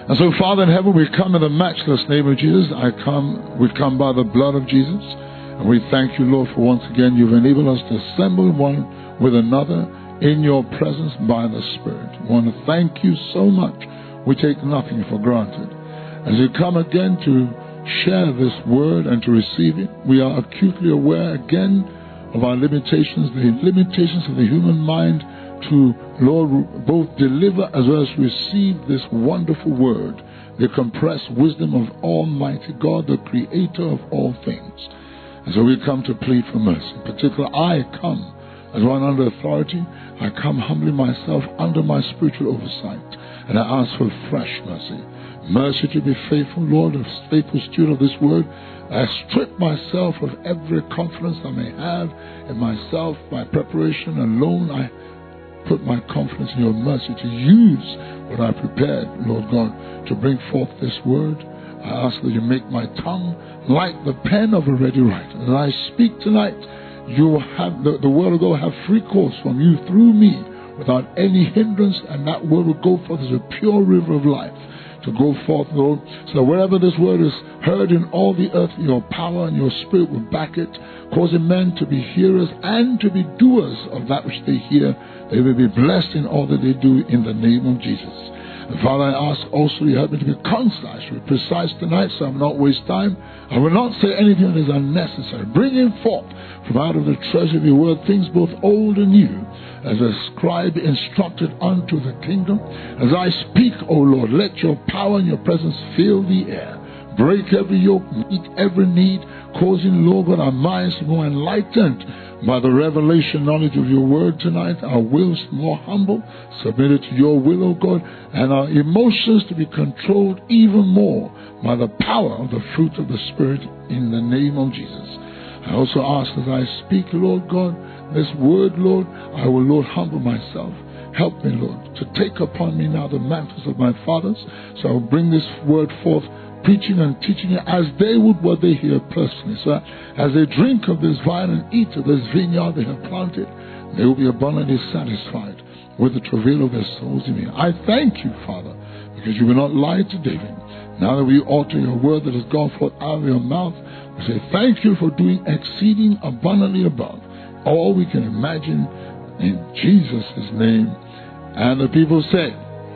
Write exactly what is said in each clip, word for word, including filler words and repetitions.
And so, Father in heaven, we come in the matchless name of Jesus. I come, we come by the blood of Jesus. And we thank you, Lord, for once again you've enabled us to assemble one with another in your presence by the Spirit. I want to thank you so much. We take nothing for granted. As we come again to share this word and to receive it, we are acutely aware again of our limitations, the limitations of the human mind to, Lord, both deliver as well as receive this wonderful word, the compressed wisdom of Almighty God, the creator of all things. And so we come to plead for mercy. In particular, I come as one under authority. I come humbling myself under my spiritual oversight. And I ask for fresh mercy. Mercy to be faithful, Lord, a faithful steward of this word. I strip myself of every confidence I may have in myself, my preparation alone. I put my confidence in your mercy to use what I prepared, Lord God, to bring forth this word. I ask that you make my tongue like the pen of a ready writer. As I speak tonight, you will have the, the word will go have free course from you through me without any hindrance, and that word will go forth as a pure river of life to go forth, Lord, so that wherever this word is heard in all the earth, your power and your spirit will back it, causing men to be hearers and to be doers of that which they hear. They will be blessed in all that they do in the name of Jesus. And Father, I ask also you help me to be concise, be precise tonight, so I will not waste time. I will not say anything that is unnecessary. Bringing forth from out of the treasure of your word things both old and new, as a scribe instructed unto the kingdom. As I speak, O Lord, let your power and your presence fill the air. Break every yoke, meet every need, causing, Lord God, our minds to be more enlightened by the revelation knowledge of your word tonight, our wills more humble, submitted to your will, O God, and our emotions to be controlled even more by the power of the fruit of the Spirit in the name of Jesus. I also ask as I speak, Lord God, this word, Lord, I will, Lord, humble myself. Help me, Lord, to take upon me now the mantles of my fathers, so I will bring this word forth, preaching and teaching it as they would what they hear personally. So as they drink of this vine and eat of this vineyard they have planted, they will be abundantly satisfied with the travail of their souls in me. I thank you, Father, because you will not lie to David. Now that we alter your word that has gone forth out of your mouth, we say thank you for doing exceeding abundantly above all we can imagine, in Jesus' name. And the people say,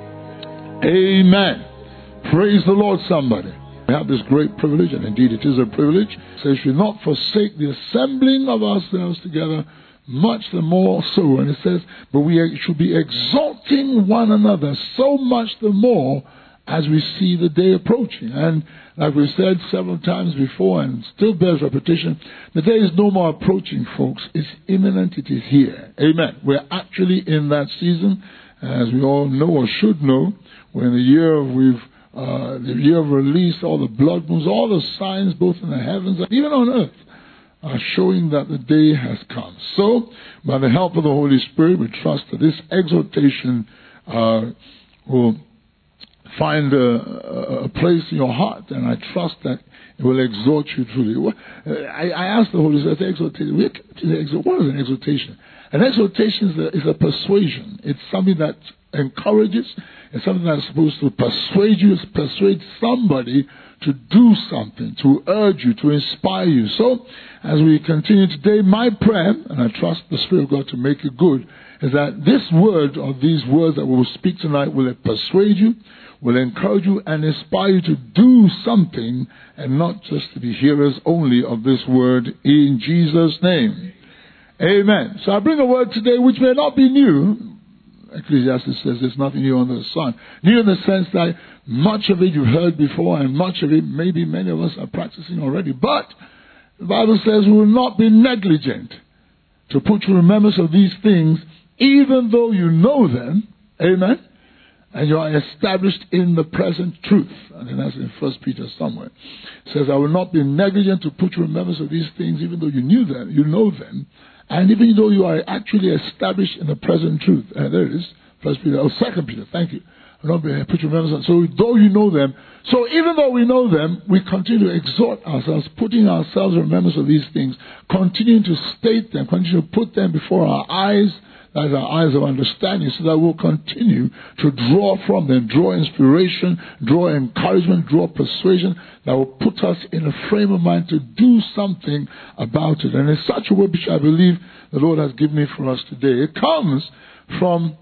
amen. Praise the Lord, somebody. We have this great privilege, and indeed it is a privilege. It says, should not forsake the assembling of ourselves together, much the more so. And it says, but we should be exalting one another so much the more as we see the day approaching. And like we've said several times before, and still bears repetition, the day is no more approaching, folks. It's imminent. It is here. Amen. We're actually in that season, as we all know or should know. We're in the year of, we've Uh, the year of release, all the blood moons, all the signs both in the heavens and even on earth are showing that the day has come. So, by the help of the Holy Spirit, we trust that this exhortation uh, will find a, a place in your heart, and I trust that it will exhort you truly. I, I asked the Holy Spirit, exhortation, what is an exhortation? An exhortation is a, is a persuasion. It's something that encourages. It's something that's supposed to persuade you, persuade somebody to do something, to urge you, to inspire you. So, as we continue today, my prayer, and I trust the Spirit of God to make it good, is that this word, or these words that we will speak tonight, will persuade you, will encourage you, and inspire you to do something, and not just to be hearers only of this word, in Jesus' name. Amen. So I bring a word today which may not be new. Ecclesiastes says there's nothing new under the sun. New in the sense that much of it you've heard before, and much of it maybe many of us are practicing already. But the Bible says we will not be negligent to put you in remembrance of these things, even though you know them. Amen. And you are established in the present truth. I think that's in First Peter somewhere. It says, I will not be negligent to put you in remembrance of these things, even though you knew them, you know them. And even though you are actually established in the present truth. Uh, there it is. First Peter, oh, Second Peter, thank you. I'll not be put your remembrance. So though you know them, so even though we know them, we continue to exhort ourselves, putting ourselves in remembrance of these things, continuing to state them, continue to put them before our eyes, that is our eyes of understanding, so that we'll continue to draw from them, draw inspiration, draw encouragement, draw persuasion that will put us in a frame of mind to do something about it. And in such a way which I believe the Lord has given me for us today. It comes from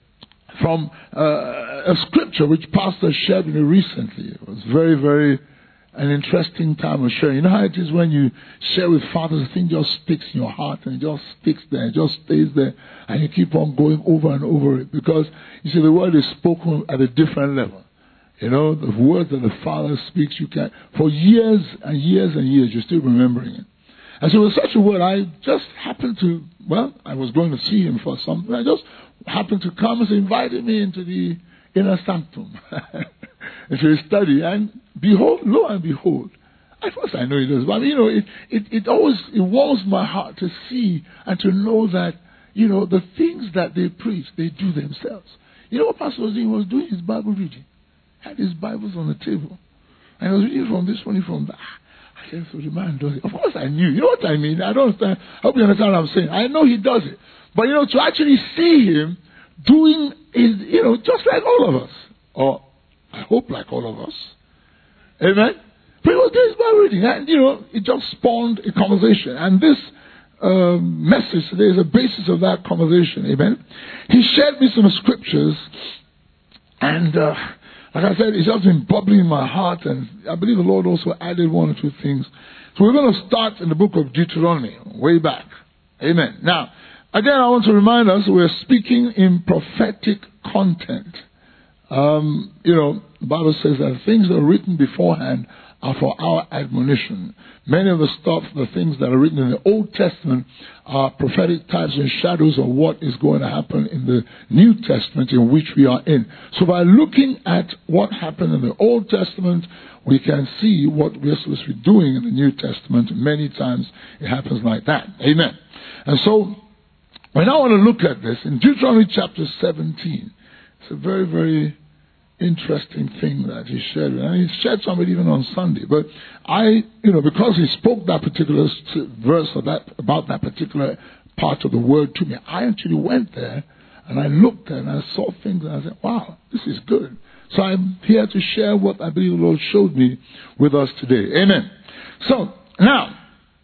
from uh, a scripture which Pastor shared with me recently. It was very, very an interesting time of sharing. You know how it is when you share with fathers, the thing just sticks in your heart and it just sticks there, it just stays there, and you keep on going over and over it, because you see the word is spoken at a different level. You know, the words that the Father speaks, you can, for years and years and years, you're still remembering it. And so with such a word, I just happened to, well, I was going to see him for something. I just happened to come and he invited me into the inner sanctum, into his study. And behold, lo and behold, at first I know he does, but you know, it, it, it always, it warms my heart to see and to know that, you know, the things that they preach, they do themselves. You know what Pastor was doing? He was doing his Bible reading. Had his Bibles on the table. And he was reading from this one, from that. I said, so the man does it. Of course I knew. You know what I mean? I don't understand. I hope you understand what I'm saying. I know he does it. But, you know, to actually see him doing is, you know, just like all of us. Or I hope like all of us. Amen? But he was doing his Bible reading. And, you know, it just spawned a conversation. And this um, message today is a basis of that conversation. Amen? He shared me some scriptures. And, uh, like I said, it's just been bubbling in my heart, and I believe the Lord also added one or two things. So we're going to start in the book of Deuteronomy, way back. Amen. Now, again, I want to remind us, we're speaking in prophetic content. Um, you know, the Bible says that things that are written beforehand are for our admonition. Many of the stuff, the things that are written in the Old Testament are prophetic types and shadows of what is going to happen in the New Testament in which we are in. So by looking at what happened in the Old Testament, we can see what we're supposed to be doing in the New Testament. Many times it happens like that. Amen. And so we now want to look at this in Deuteronomy chapter seventeen. It's a very, very interesting thing that he shared. And he shared some of it even on Sunday. But I, you know, because he spoke that particular verse or that, about that particular part of the word to me, I actually went there and I looked there and I saw things and I said, wow, this is good. So I'm here to share what I believe the Lord showed me with us today. Amen. So, now,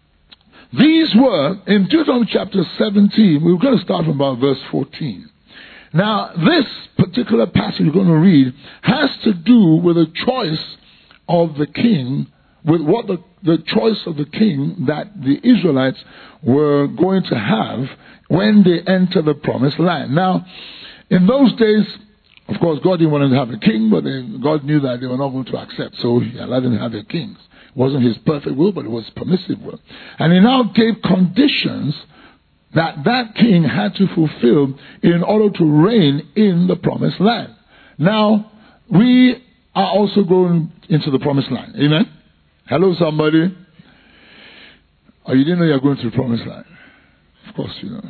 these were, in Deuteronomy chapter seventeen, we we're going to start from about verse fourteen. Now, this particular passage we're going to read has to do with the choice of the king, with what the, the choice of the king that the Israelites were going to have when they enter the promised land. Now, in those days, of course, God didn't want them to have a king, but they, God knew that they were not going to accept, so he allowed them to have their kings. It wasn't his perfect will, but it was permissive will. And he now gave conditions that that king had to fulfill in order to reign in the promised land. Now, we are also going into the promised land. Amen? Hello, somebody. Oh, you didn't know you were going to the promised land? Of course you know.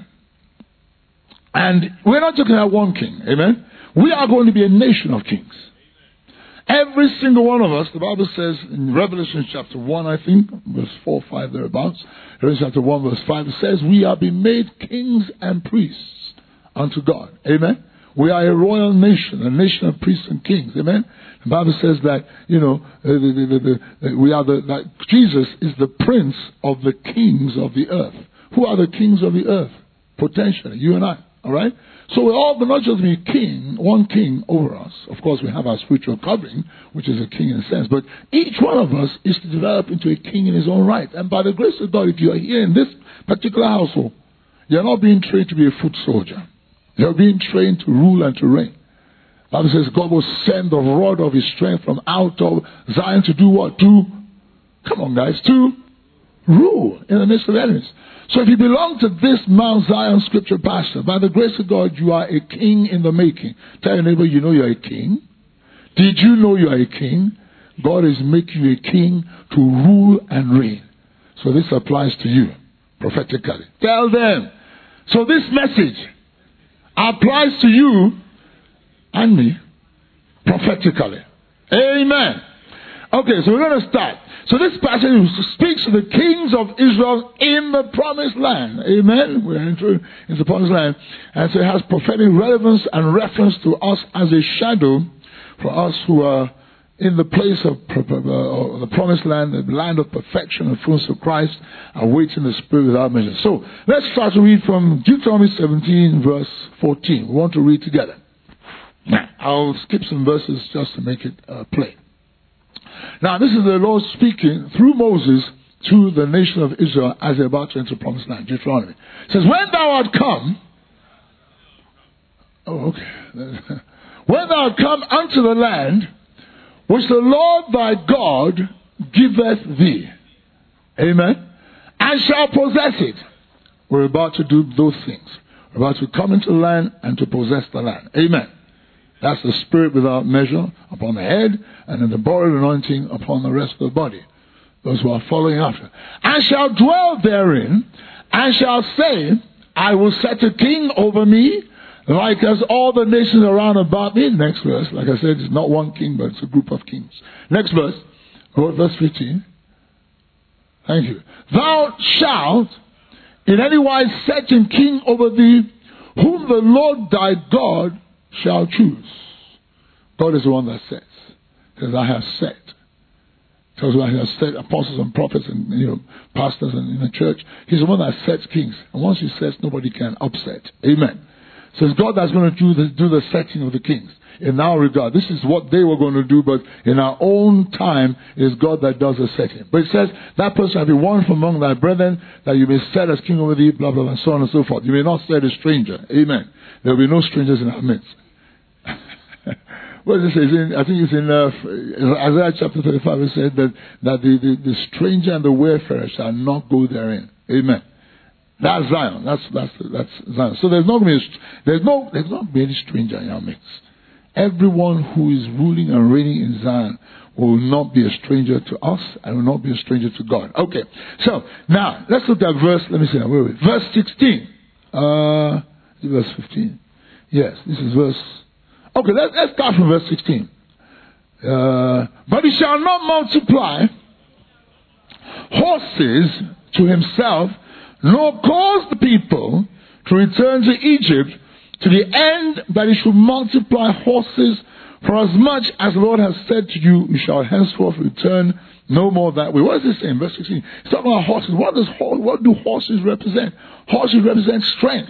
And we're not talking about one king. Amen? We are going to be a nation of kings. Every single one of us, the Bible says in Revelation chapter one, I think, verse four, five, thereabouts, Revelation chapter one, verse five, it says, we are being made kings and priests unto God. Amen? We are a royal nation, a nation of priests and kings. Amen? The Bible says that, you know, the, the, the, the, we are the, that Jesus is the prince of the kings of the earth. Who are the kings of the earth? Potentially, you and I. All right? So we're all not just be king, one king over us. Of course, we have our spiritual covering, which is a king in a sense. But each one of us is to develop into a king in his own right. And by the grace of God, if you are here in this particular household, you're not being trained to be a foot soldier. You're being trained to rule and to reign. The Bible says God will send the rod of his strength from out of Zion to do what? To, come on guys, to rule in the midst of enemies. So if you belong to this Mount Zion scripture pastor, by the grace of God, you are a king in the making. Tell your neighbor, you know you're a king. Did you know you are a king? God is making you a king to rule and reign. So this applies to you prophetically. Tell them. So this message applies to you and me prophetically. Amen. Okay, so we're going to start. So this passage speaks to the kings of Israel in the promised land. Amen? We're entering into the promised land. And so it has prophetic relevance and reference to us as a shadow for us who are in the place of uh, the promised land, the land of perfection and fullness of Christ, awaiting the Spirit without measure. So let's start to read from Deuteronomy seventeen, verse fourteen. We want to read together. Now, I'll skip some verses just to make it uh, plain. Now, this is the Lord speaking through Moses to the nation of Israel as they're about to enter the promised land. Deuteronomy. It says, when thou art come, oh, okay. When thou art come unto the land which the Lord thy God giveth thee, amen, and shall possess it. We're about to do those things. We're about to come into the land and to possess the land. Amen. That's the Spirit without measure upon the head, and then the borrowed anointing upon the rest of the body. Those who are following after. And shall dwell therein, and shall say, I will set a king over me, like as all the nations around about me. Next verse. Like I said, it's not one king, but it's a group of kings. Next verse. Verse fifteen. Thank you. Thou shalt in any wise set him king over thee, whom the Lord thy God shall choose. God is the one that sets. He says, I have set. Tells you he has set apostles and prophets and, you know, pastors and in the church. He's the one that sets kings. And once he sets, nobody can upset. Amen. So it's God that's going to do the, do the setting of the kings. In our regard, this is what they were going to do, but in our own time, it is God that does the setting. But it says, that person shall be one from among thy brethren, that you may set as king over thee, blah, blah, blah, and so on and so forth. You may not set a stranger. Amen. There will be no strangers in our midst. What does it say? In, I think it's in uh, Isaiah chapter thirty-five. It said that, that the, the, the stranger and the wayfarer shall not go therein. Amen. That's Zion. That's that's that's Zion. So there's not going to be there's no there's not going to be any stranger in our midst. Everyone who is ruling and reigning in Zion will not be a stranger to us and will not be a stranger to God. Okay. So now let's look at verse. Let me see. Wait, wait. Verse sixteen. Uh, verse fifteen. Yes, this is verse. Okay, let's, let's start from verse sixteen. Uh, but he shall not multiply horses to himself, nor cause the people to return to Egypt, to the end that he should multiply horses, for as much as the Lord has said to you, you shall henceforth return no more that way. What is this saying? Verse sixteen. It's talking about horses. What does what do horses represent? Horses represent strength.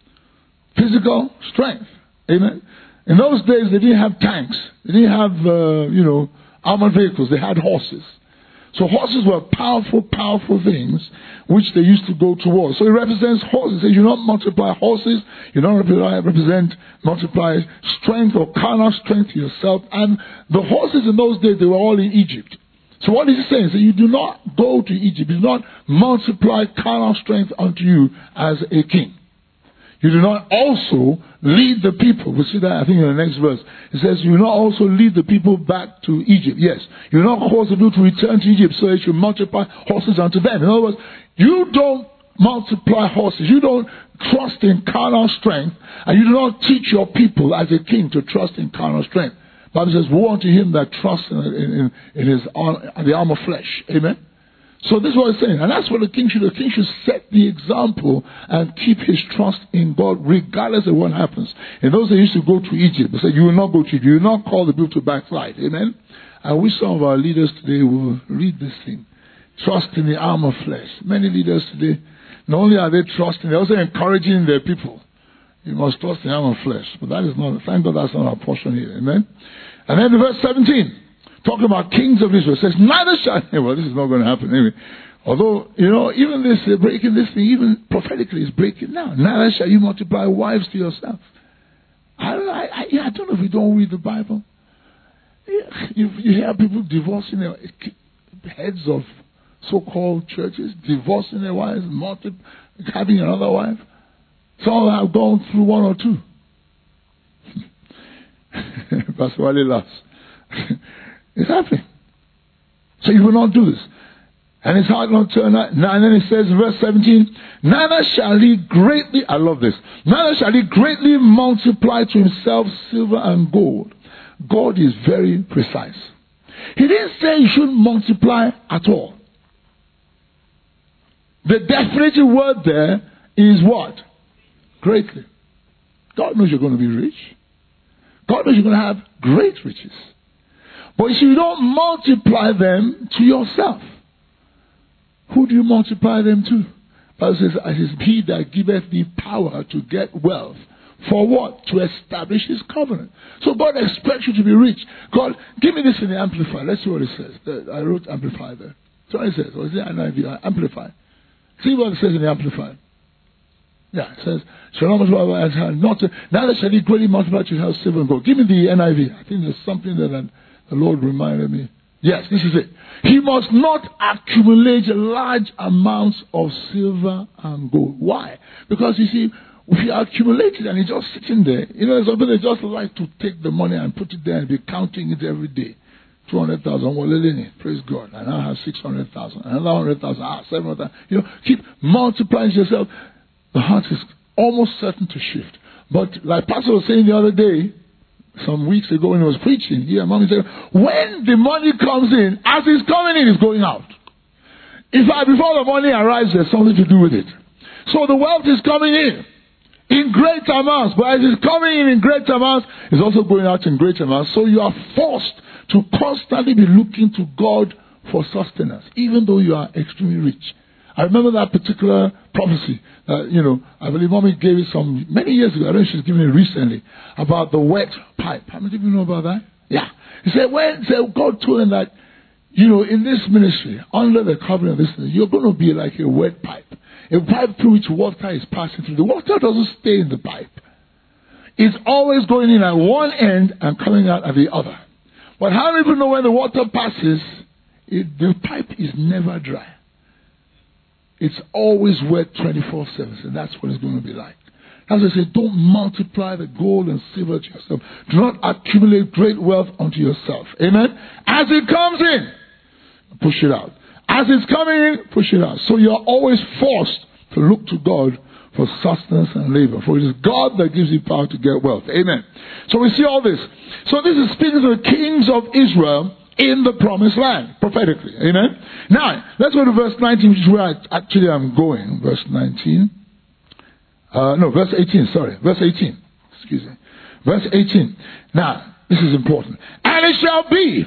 Physical strength. Amen. In those days, they didn't have tanks. They didn't have, uh, you know, armored vehicles. They had horses. So horses were powerful, powerful things which they used to go to war. So it represents horses. So you don't multiply horses. You don't represent, multiply strength or carnal strength to yourself. And the horses in those days, they were all in Egypt. So what is he saying? So you do not go to Egypt. You do not multiply carnal strength unto you as a king. You do not also lead the people. We see that, I think, in the next verse. It says, you do not also lead the people back to Egypt. Yes. You do not cause the people to return to Egypt so that you multiply horses unto them. In other words, you don't multiply horses. You don't trust in carnal strength. And you do not teach your people as a king to trust in carnal strength. The Bible says, woe unto him that trusts in, in, in his arm, the arm of flesh. Amen. So this is what it's saying. And that's what the king should do. The king should set the example and keep his trust in God regardless of what happens. In those days, they used to go to Egypt. They said, you will not go to Egypt. You will not call the people to backslide. Amen? I wish some of our leaders today will read this thing. Trust in the arm of flesh. Many leaders today, not only are they trusting, they're also encouraging their people. You must trust in the arm of flesh. But that is not, thank God that's not our portion here. Amen? And then in verse seventeen. Talking about kings of Israel, says, neither shall, well, this is not going to happen anyway. Although, you know, even this, uh, breaking this thing, even prophetically is breaking now. Neither shall you multiply wives to yourself. I don't know, I, I, yeah, I don't know if you don't read the Bible. Yeah, you, you hear people divorcing their heads of so-called churches, divorcing their wives, multi, having another wife. Some have gone through one or two. Pastor Wale laughs. It's happening. So you will not do this. And his heart not turn out. And then it says in verse seventeen, neither shall he greatly, I love this, neither shall he greatly multiply to himself silver and gold. God is very precise. He didn't say you shouldn't multiply at all. The definitive word there is what? Greatly. God knows you're going to be rich. God knows you're going to have great riches. But if you don't multiply them to yourself, who do you multiply them to? Bible says, it is he that giveth thee power to get wealth. For what? To establish his covenant. So God expects you to be rich. God, give me this in the Amplifier. Let's see what it says. I wrote Amplifier there. So it says, or is it N I V? Amplifier. See what it says in the Amplifier. Yeah, it says, shall not multiply as not to, neither shall he greatly multiply to have silver and gold. Give me the N I V. I think there's something that the Lord reminded me. Yes, this is it. He must not accumulate large amounts of silver and gold. Why? Because you see, if you accumulate it and it's just sitting there, you know, some people just like to take the money and put it there and be counting it every day. two hundred thousand, well, praise God. And I have six hundred thousand, another one hundred thousand, ah, seven hundred thousand. You know, keep multiplying yourself. The heart is almost certain to shift. But like Pastor was saying the other day, some weeks ago when he was preaching, here among he said, when the money comes in, as it's coming in, it's going out. In fact, before the money arrives, there's something to do with it. So the wealth is coming in in great amounts, but as it's coming in in great amounts, it's also going out in great amounts. So you are forced to constantly be looking to God for sustenance, even though you are extremely rich. I remember that particular prophecy that, you know, I believe Mommy gave it some many years ago. I don't know if she's given it recently, about the wet pipe. How many of you know about that? Yeah. He said, when he said, God told him that, you know, in this ministry, under the covenant of this ministry, you're going to be like a wet pipe. A pipe through which water is passing through. The water doesn't stay in the pipe. It's always going in at one end and coming out at the other. But how do people know when the water passes, it, the pipe is never dry. It's always wet twenty-four seven, and that's what it's going to be like. As I say, don't multiply the gold and silver to yourself. Do not accumulate great wealth unto yourself. Amen? As it comes in, push it out. As it's coming in, push it out. So you're always forced to look to God for sustenance and labor. For it is God that gives you power to get wealth. Amen. So we see all this. So this is speaking to the kings of Israel in the promised land, prophetically. Amen. Now, let's go to verse nineteen, which is where I actually am going. Verse nineteen. Uh, no, verse eighteen, sorry. Verse eighteen. Excuse me. Verse eighteen. Now, this is important. And it shall be,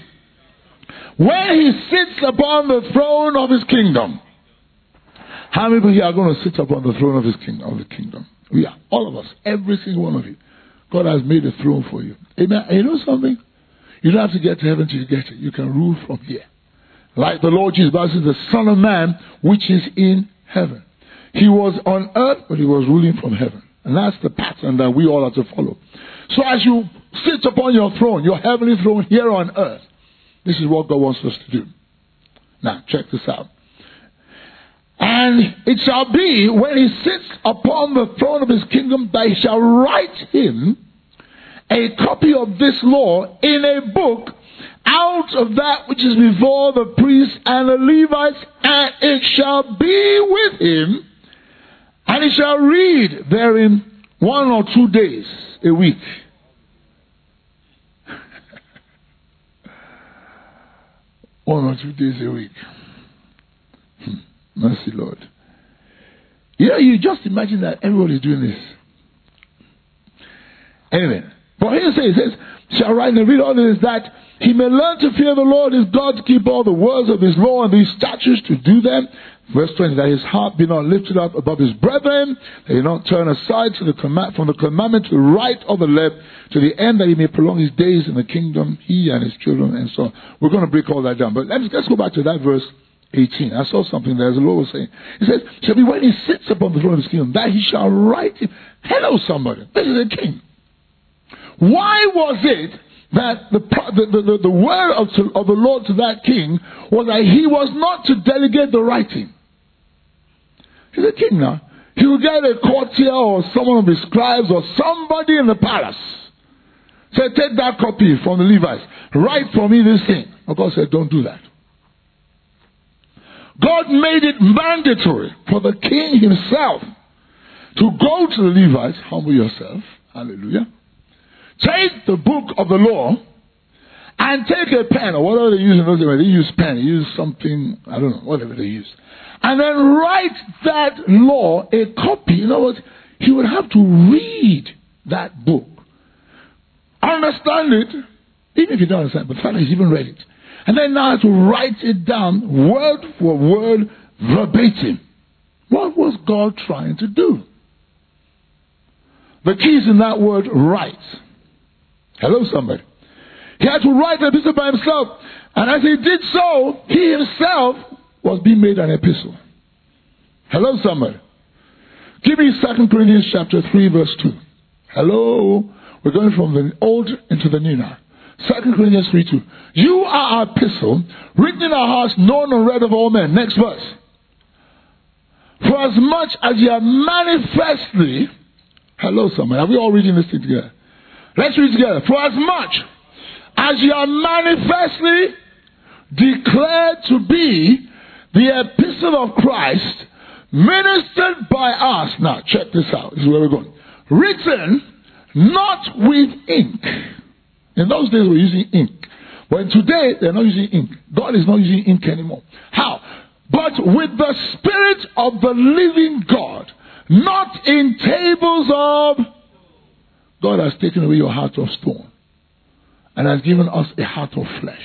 when he sits upon the throne of his kingdom. How many people here are going to sit upon the throne of his kingdom? Of the kingdom? We are. All of us. Every single one of you. God has made a throne for you. Amen. And you know something? You don't have to get to heaven till you get it. You can rule from here. Like the Lord Jesus, Bible says, the Son of Man, which is in heaven. He was on earth, but he was ruling from heaven. And that's the pattern that we all have to follow. So as you sit upon your throne, your heavenly throne here on earth, this is what God wants us to do. Now, check this out. And it shall be, when he sits upon the throne of his kingdom, that he shall write him a copy of this law in a book out of that which is before the priests and the Levites, and it shall be with him, and he shall read therein one or two days a week. One or two days a week. Hmm. Mercy, Lord. You know, you just imagine that everybody's doing this. Anyway. But here it says, it says, shall write and read all this, that he may learn to fear the Lord his God, to keep all the words of his law and these statutes, to do them. Verse twenty, that his heart be not lifted up above his brethren, that he not turn aside to the command, from the commandment to the right or the left, to the end that he may prolong his days in the kingdom, he and his children, and so on. We're going to break all that down. But let's, let's go back to that verse eighteen. I saw something there, as the Lord was saying. He says, shall be when he sits upon the throne of his kingdom, that he shall write him. Hello, somebody. This is a king. Why was it that the, the, the, the word of, of the Lord to that king was that he was not to delegate the writing? He's a king now. He will get a courtier or someone of his scribes or somebody in the palace. Say, take that copy from the Levites. Write for me this thing. But God said, don't do that. God made it mandatory for the king himself to go to the Levites, humble yourself, hallelujah, take the book of the law and take a pen or whatever they use in those days. They use pen, they use something, I don't know, whatever they use. And then write that law, a copy. In other words, he would have to read that book. Understand it, even if you don't understand, but the fact that he's even read it. And then now to write it down, word for word, verbatim. What was God trying to do? The key is in that word, write. Hello, somebody. He had to write an epistle by himself. And as he did so, he himself was being made an epistle. Hello, somebody. Give me Second Corinthians chapter three, verse two. Hello. We're going from the old into the new now. Second Corinthians three, two. You are our epistle, written in our hearts, known and read of all men. Next verse. For as much as you are manifestly... Hello, somebody. Are we all reading this thing together? Let's read together. For as much as you are manifestly declared to be the epistle of Christ, ministered by us. Now, check this out. This is where we're going. Written not with ink. In those days, we were using ink. But today, they're not using ink. God is not using ink anymore. How? But with the Spirit of the living God, not in tables of... God has taken away your heart of stone and has given us a heart of flesh.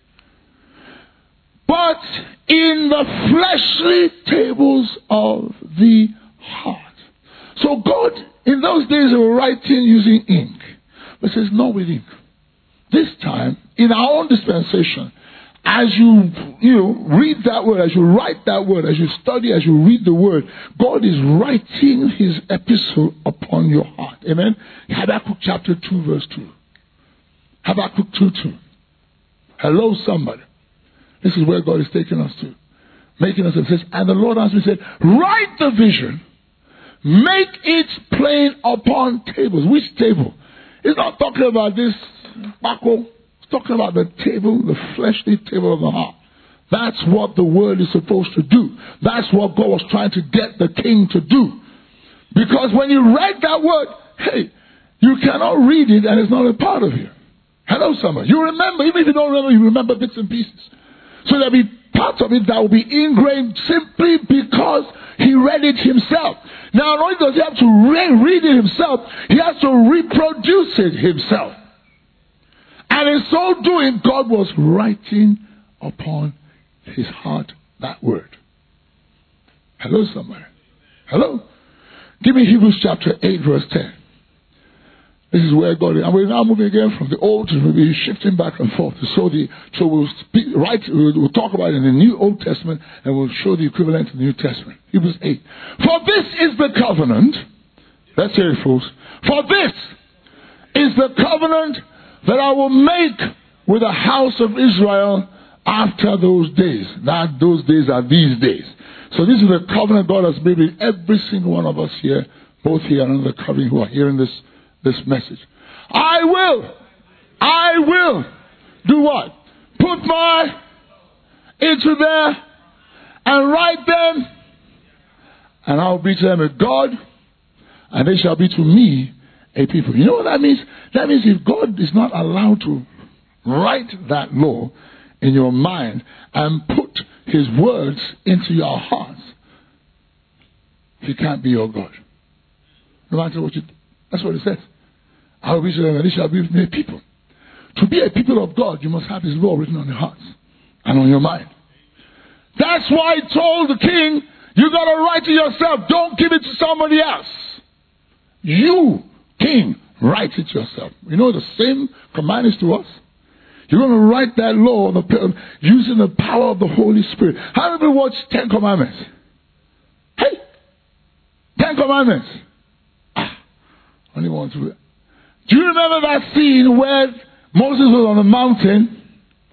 But in the fleshly tables of the heart. So God, in those days, they were writing using ink. But it says, not with ink. This time, in our own dispensation, as you, you know, read that word, as you write that word, as you study, as you read the word, God is writing his epistle upon your heart. Amen? Habakkuk chapter two, verse two. Habakkuk two, two. Hello, somebody. This is where God is taking us to. Making us, it says, and the Lord answered me and said, write the vision, make it plain upon tables. Which table? It's not talking about this Paco. It's talking about the table, the fleshly table of the heart. That's what the word is supposed to do. That's what God was trying to get the king to do. Because when you read that word, hey, you cannot read it and it's not a part of you. Hello, somebody. You remember, even if you don't remember, you remember bits and pieces. So there'll be parts of it that will be ingrained simply because he read it himself. Now, not only does he have to re- read it himself, he has to reproduce it himself. And in so doing, God was writing upon his heart that word. Hello, somebody. Hello. Give me Hebrews chapter eight, verse ten. This is where God is. And we're now moving again from the old to we'll be shifting back and forth. So the so we'll speak right we'll, we'll talk about it in the New Old Testament and we'll show the equivalent in the New Testament. Hebrews eight. For this is the covenant. Let's hear it, folks. For this is the covenant that I will make with the house of Israel after those days. That those days are these days. So this is the covenant God has made with every single one of us here, both here and under the covering who are hearing this this message. I will, I will do what? Put my into there and write them, and I'll be to them a God, and they shall be to me a people. You know what that means? That means if God is not allowed to write that law in your mind and put his words into your hearts, he can't be your God. No matter what you do. That's what it says. I will be to them and they shall be a people. To be a people of God, you must have his law written on your hearts and on your mind. That's why he told the king, you got to write it yourself. Don't give it to somebody else. You, king, write it yourself. You know the same command is to us. You're going to write that law the, using the power of the Holy Spirit. How many watch Ten Commandments? Hey, Ten Commandments. Ah, only one to. Do you remember that scene where Moses was on the mountain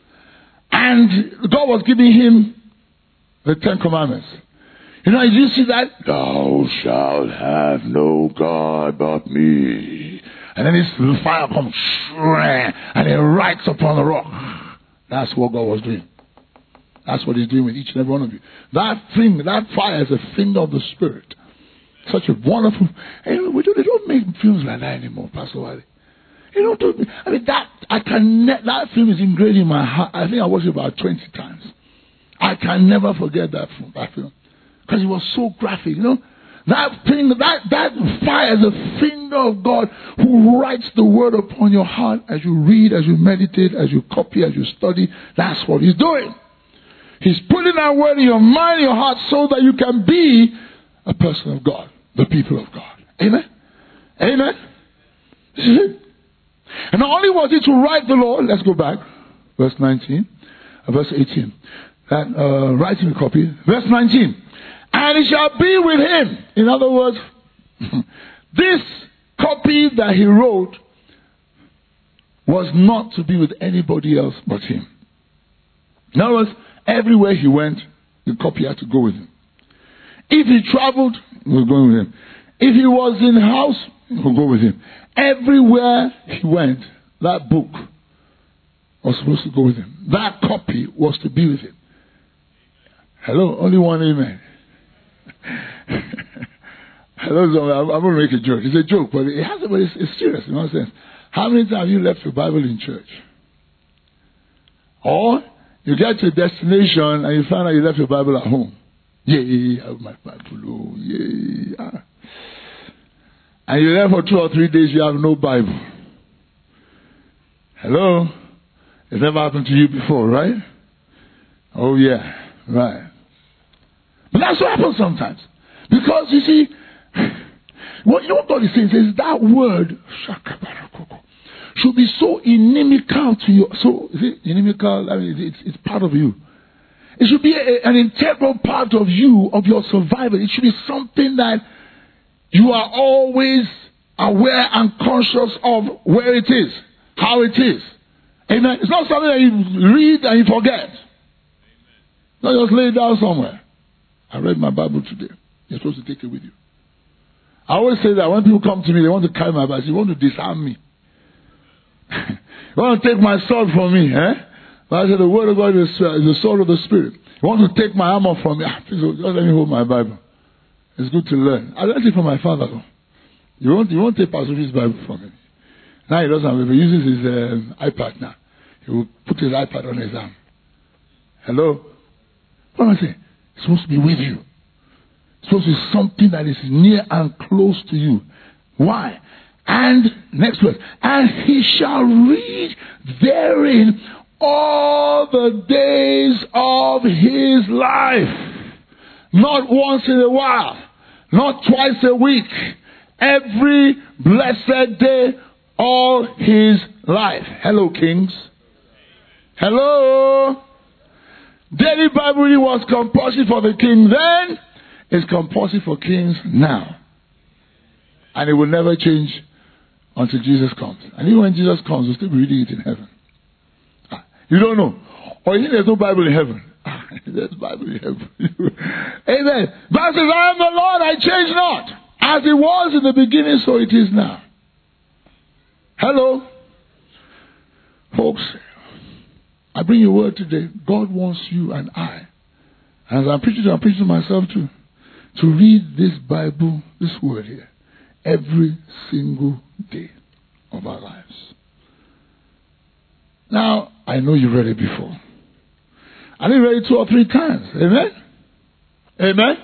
and God was giving him the Ten Commandments? You know, did you see that? Thou shalt have no God but me. And then this fire comes and it writes upon the rock. That's what God was doing. That's what he's doing with each and every one of you. That thing, that fire is a finger of the Spirit. Such a wonderful... Hey, we don't, they don't make films like that anymore, Pastor Wiley. You know, to, I mean, that, I can ne- that film is engraved in my heart. I think I watched it about twenty times. I can never forget that film, that film. Because it was so graphic, you know. That thing, that, that fire is the finger of God who writes the word upon your heart as you read, as you meditate, as you copy, as you study. That's what He's doing. He's putting that word in your mind, your heart, so that you can be a person of God, the people of God. Amen? Amen? This is it. And not only was He to write the law, let's go back, verse nineteen, uh, verse eighteen. That uh, writing a copy, verse nineteen. And it shall be with him. In other words, this copy that he wrote was not to be with anybody else but him. In other words, everywhere he went, the copy had to go with him. If he traveled, it was going with him. If he was in the house, it would go with him. Everywhere he went, that book was supposed to go with him. That copy was to be with him. Hello, only one amen. Hello, I'm, I'm going to make a joke. It's a joke, but it has, but it's, it's serious in one sense. How many times have you left your Bible in church? Or you get to a destination and you find out you left your Bible at home. Yay, I have my Bible. Oh, yay. Ah. And you're there for two or three days, you have no Bible. Hello? It's never happened to you before, right? Oh, yeah. Right. But that's what happens sometimes. Because, you see, what, you know what God is saying? He says that word should be so inimical to you. So, is it inimical? I mean, it's, it's part of you. It should be a, an integral part of you, of your survival. It should be something that you are always aware and conscious of where it is, how it is. Amen. It's not something that you read and you forget. Not just lay it down somewhere. I read my Bible today. You're supposed to take it with you. I always say that when people come to me, they want to carry my Bible. You want to disarm me. You want to take my sword from me, eh? But I said the word of God is, uh, is the sword of the Spirit. You want to take my armor from me? Just let me hold my Bible. It's good to learn. I learned it from my father, though. You won't, you won't take Pastor F's Bible from him. Now he doesn't have it. He uses his uh, iPad now. He will put his iPad on his arm. Hello? What am I saying? It's supposed to be with you. It's supposed to be something that is near and close to you. Why? And, next verse, and he shall read therein all the days of his life. Not once in a while. Not twice a week. Every blessed day, all his life. Hello, kings. Hello. Daily Bible reading was compulsory for the king then. It's compulsory for kings now. And it will never change until Jesus comes. And even when Jesus comes, we'll still be reading it in heaven. Ah, you don't know. Or you think there's no Bible in heaven. Ah, there's Bible in heaven. Amen. God says, I am the Lord, I change not. As it was in the beginning, so it is now. Hello. Folks, I bring you a word today. God wants you and I, as I'm preaching to, I'm preaching to myself too, to read this Bible, this word here, every single day of our lives. Now, I know you've read it before. I didn't read it two or three times. Amen? Amen?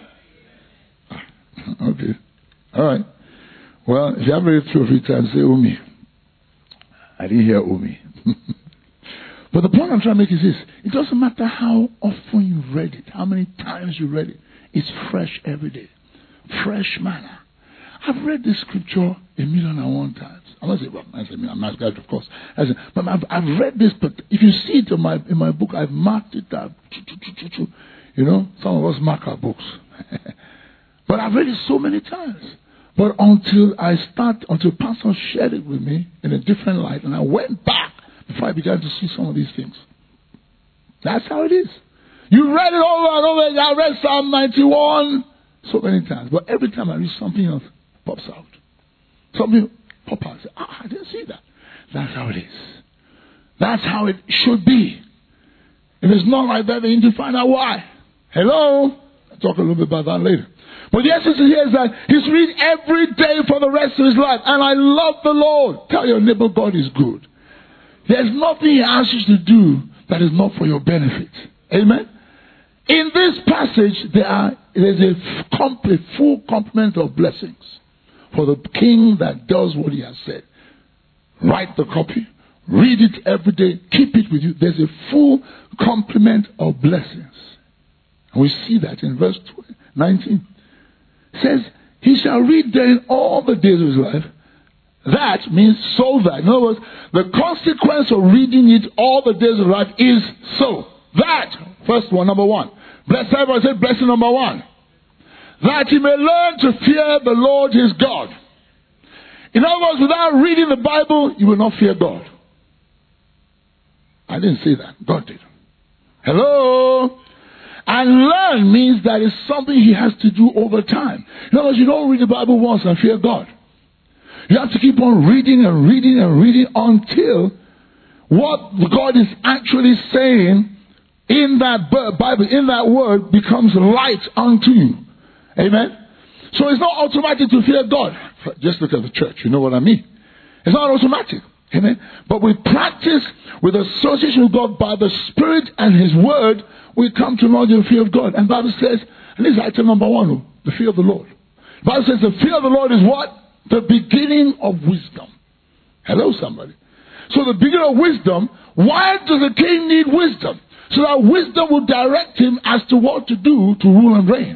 Okay. All right. Well, if you have read it two or three times, say, oh me. I didn't hear oh me. But the point I'm trying to make is this. It doesn't matter how often you've read it, how many times you read it. It's fresh every day. Fresh manna. I've read this scripture a million and one times. I'm not saying, well, I say, I'm not God, of course. I say, but I've, I've read this, but if you see it in my, in my book, I've marked it up. You know, some of us mark our books. But I've read it so many times. But until I start, until Pastor shared it with me in a different light, and I went back before I began to see some of these things. That's how it is. You read it over and over again. I read Psalm ninety-one so many times. But every time I read something else pops out. Something pops out. I say, ah, I didn't see that. That's how it is. That's how it should be. If it's not like that, then you need to find out why. Hello? talk a little bit about that later. But the essence here is that he's read every day for the rest of his life. And I love the Lord. Tell your neighbor, God is good. There's nothing he asks you to do that is not for your benefit. Amen? In this passage, there are there's a complete, full complement of blessings for the king that does what he has said. Write the copy. Read it every day. Keep it with you. There's a full complement of blessings. And we see that in verse nineteen. It says, he shall read therein all the days of his life. That means so that. In other words, the consequence of reading it all the days of life is so. That, first one, number one. Bless everyone, say blessing number one. That he may learn to fear the Lord his God. In other words, without reading the Bible, you will not fear God. I didn't say that. God did. Hello? And learn means that it's something he has to do over time. In other words, you don't read the Bible once and fear God. You have to keep on reading and reading and reading until what God is actually saying in that Bible, in that word, becomes light unto you. Amen? So it's not automatic to fear God. Just look at the church. You know what I mean? It's not automatic. Amen? But we practice with association with God by the Spirit and His Word. We come to know the fear of God. And the Bible says, and this is item number one, the fear of the Lord. The Bible says the fear of the Lord is what? The beginning of wisdom. Hello, somebody. So the beginning of wisdom, why does the king need wisdom? So that wisdom will direct him as to what to do to rule and reign.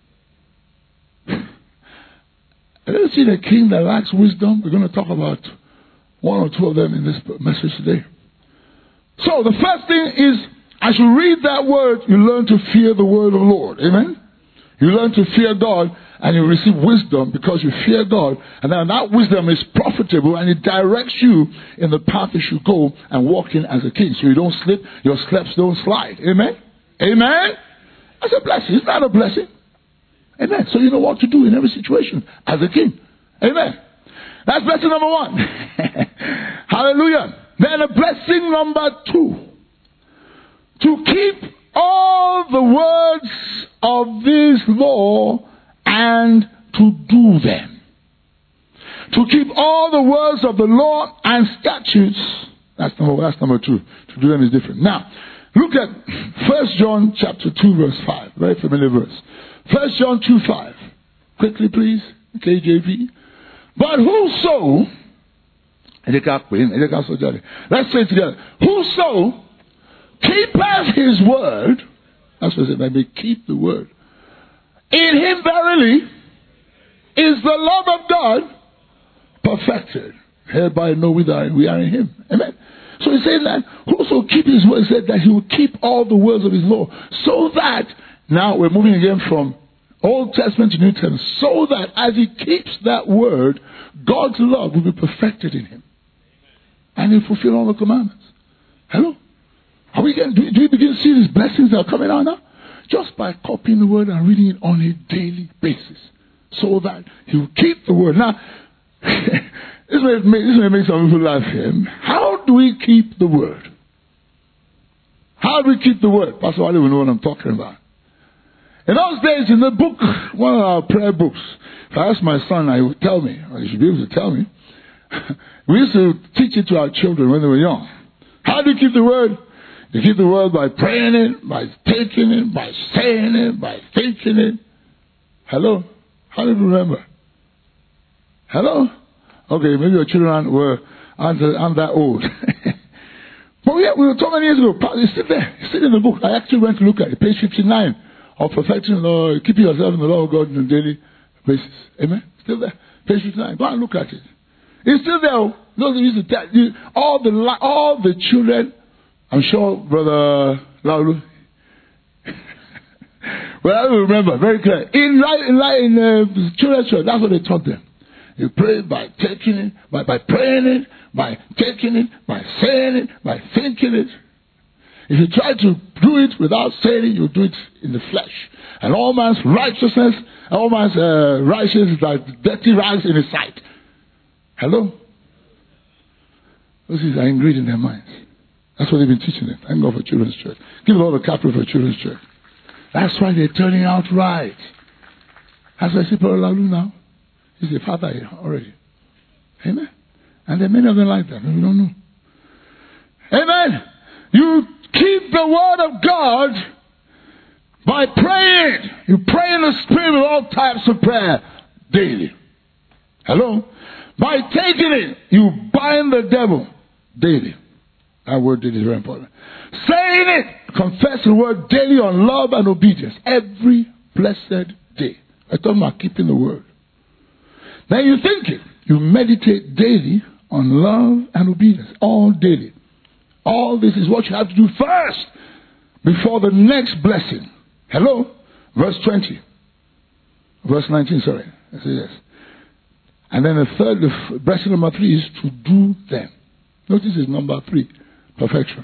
I don't see the king that lacks wisdom. We're going to talk about one or two of them in this message today. So the first thing is, as you read that word, you learn to fear the word of the Lord. Amen? You learn to fear God and you receive wisdom because you fear God. And then that wisdom is profitable and it directs you in the path you should go and walk in as a king. So you don't slip, your steps don't slide. Amen? Amen? That's a blessing. It's not a blessing. Amen. So you know what to do in every situation as a king. Amen. That's blessing number one. Hallelujah. Then a blessing number two. To keep all the words of this law and to do them. To keep all the words of the law and statutes. That's number, that's number two. To do them is different. Now, look at First John chapter two verse five. Very familiar verse. First John two five. Quickly please. K J V. But whoso, let's say it together. Whoso keepeth his word, that's what it says, I may keep the word. In him verily is the love of God perfected. Hereby know we that we are in him. Amen. So he said that whoso keep his word, said that he will keep all the words of his law. So that, now we're moving again from Old Testament to New Testament, so that as he keeps that word, God's love will be perfected in him. And he'll fulfill all the commandments. Hello? Are we getting, do, we, do we begin to see these blessings that are coming out now? Just by copying the word and reading it on a daily basis. So that he'll keep the word. Now, this may make, this may make some people laugh here. How do we keep the word? How do we keep the word? Pastor Wale will know what I'm talking about. In those days, in the book, one of our prayer books, if I ask my son, he would tell me, or he should be able to tell me. We used to teach it to our children when they were young. How do you keep the word? You keep the word by praying it, by taking it, by saying it, by thinking it. Hello? How do you remember? Hello? Okay, maybe your children were aren't, aren't that old. But yeah, we were talking years ago. It's still there. It's still in the book. I actually went to look at it. Page fifty-nine. Of perfecting the law, keeping yourself in the law of God on a daily basis. Amen? Still there. Page fifty-nine. Go and look at it. It's still there. Those used to tell you, all the all the children, I'm sure Brother Laulu, well, I will remember very clear. In in, in uh, children's church, that's what they taught them. You pray by taking it, by, by praying it, by taking it, by saying it, by thinking it. If you try to do it without saying it, you do it in the flesh. And all man's righteousness, all man's uh, righteousness is like dirty rags in his sight. Hello? Those things are ingrained in their minds. That's what they've been teaching them. Thank God for children's church. Give it all the capital for children's church. That's why they're turning out right. As I see Paul Lalu now, he's a father here already. Amen. And there are many of them like that. We don't know. Amen. You keep the word of God by praying. You pray in the Spirit with all types of prayer daily. Hello? By taking it, you bind the devil daily. That word daily is very important. Saying it, confess the word daily on love and obedience. Every blessed day. I talk about keeping the word. Then you think it. You meditate daily on love and obedience. All daily. All this is what you have to do first before the next blessing. Hello? Verse twenty. Verse nineteen, sorry. I say yes. And then the third, the blessing number three is to do them. Notice it's number three. Perfection.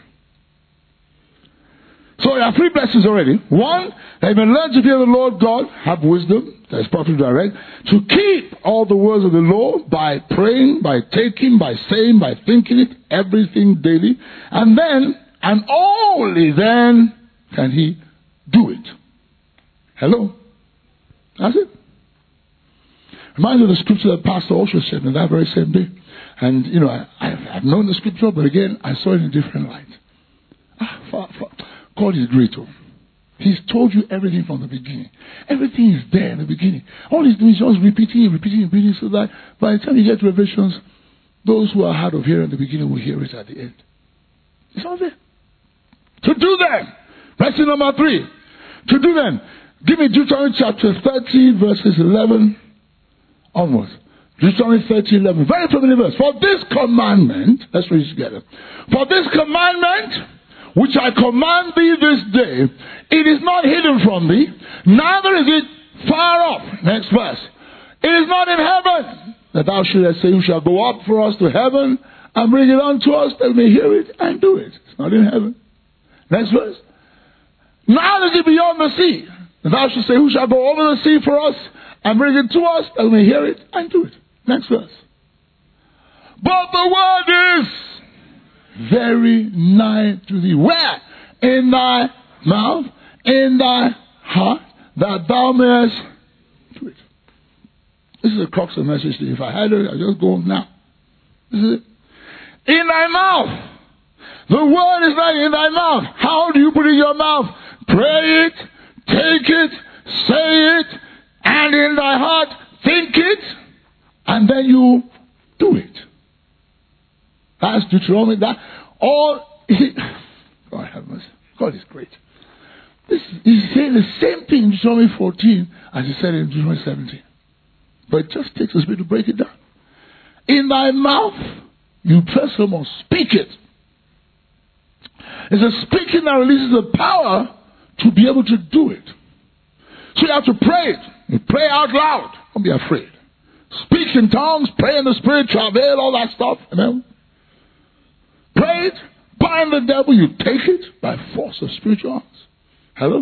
So there are three blessings already. One, that you may learn to fear the Lord God, have wisdom, that is properly direct, to keep all the words of the law by praying, by taking, by saying, by thinking it, everything daily. And then, and only then, can he do it. Hello? That's it. Reminds me of the scripture that Pastor Osho said on that very same day. And, you know, I, I've known the scripture, but again, I saw it in a different light. Ah, for, for, God is great. Oh. He's told you everything from the beginning. Everything is there in the beginning. All he's doing is just repeating it, repeating it, repeating it, so that by the time you get to Revelations, those who are hard of hearing at the beginning will hear it at the end. It's all there. To do them. Lesson number three. To do them. Give me Deuteronomy chapter thirty, verses eleven onwards. Deuteronomy thirty, eleven. Very familiar verse. For this commandment, let's read it together. For this commandment, which I command thee this day, it is not hidden from thee, neither is it far off. Next verse. It is not in heaven, that thou shouldest say, you shall go up for us to heaven, and bring it unto us, that we may hear it and do it. It's not in heaven. Next verse. Neither is it beyond the sea, that thou shouldest say, who shall go over the sea for us, and bring it to us, that we may hear it and do it. Next verse. But the word is very nigh to thee. Where? In thy mouth, in thy heart, that thou mayest do it. This is a crux of the message to you. If I had it, I'd just go now. This is it. In thy mouth. The word is like in thy mouth. How do you put it in your mouth? Pray it, take it, say it, and in thy heart think it, and then you do it. That's Deuteronomy. That all God have mercy. God is great. This he's saying the same thing in Deuteronomy fourteen as he said in Deuteronomy seventeen. But it just takes a bit to break it down. In thy mouth, you first of all speak it. It's a speaking that releases the power to be able to do it. So you have to pray it. You pray out loud. Don't be afraid. Speak in tongues, pray in the Spirit, travail, all that stuff. Amen. Pray it, bind the devil, you take it by force of spiritual arms. Hello?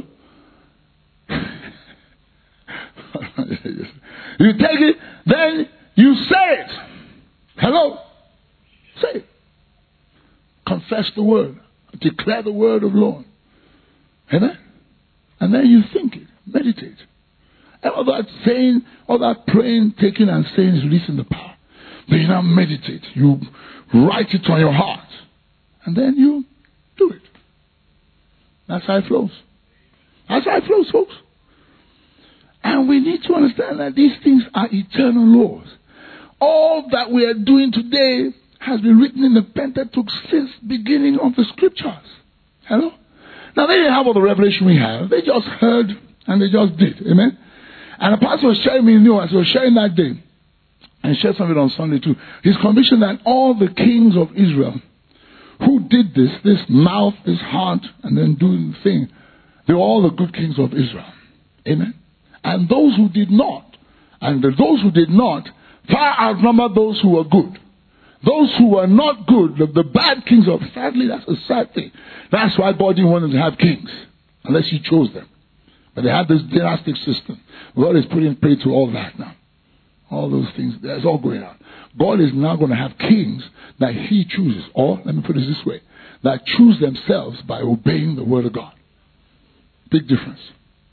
You take it, then you say it. Hello? Say it. Confess the word. Declare the word of Lord. Amen? And then you think it. Meditate. And all that saying, all that praying, taking and saying is releasing the power. Then you now meditate. You write it on your heart. And then you do it. That's how it flows. That's how it flows, folks. And we need to understand that these things are eternal laws. All that we are doing today has been written in the Pentateuch since the beginning of the scriptures. Hello? Now, they didn't have all the revelation we have. They just heard and they just did. Amen? And the pastor was sharing me new as he was sharing that day. And he shared something on Sunday too. His conviction that all the kings of Israel who did this, this mouth, this heart, and then doing the thing, they were all the good kings of Israel. Amen? And those who did not, and those who did not, far outnumber those who were good. Those who were not good, the, the bad kings of, sadly, that's a sad thing. That's why God didn't want them to have kings, unless He chose them. But they had this dynastic system. God is putting prey to all that now. All those things, that's all going on. God is now going to have kings that He chooses, or, let me put it this way, that choose themselves by obeying the Word of God. Big difference.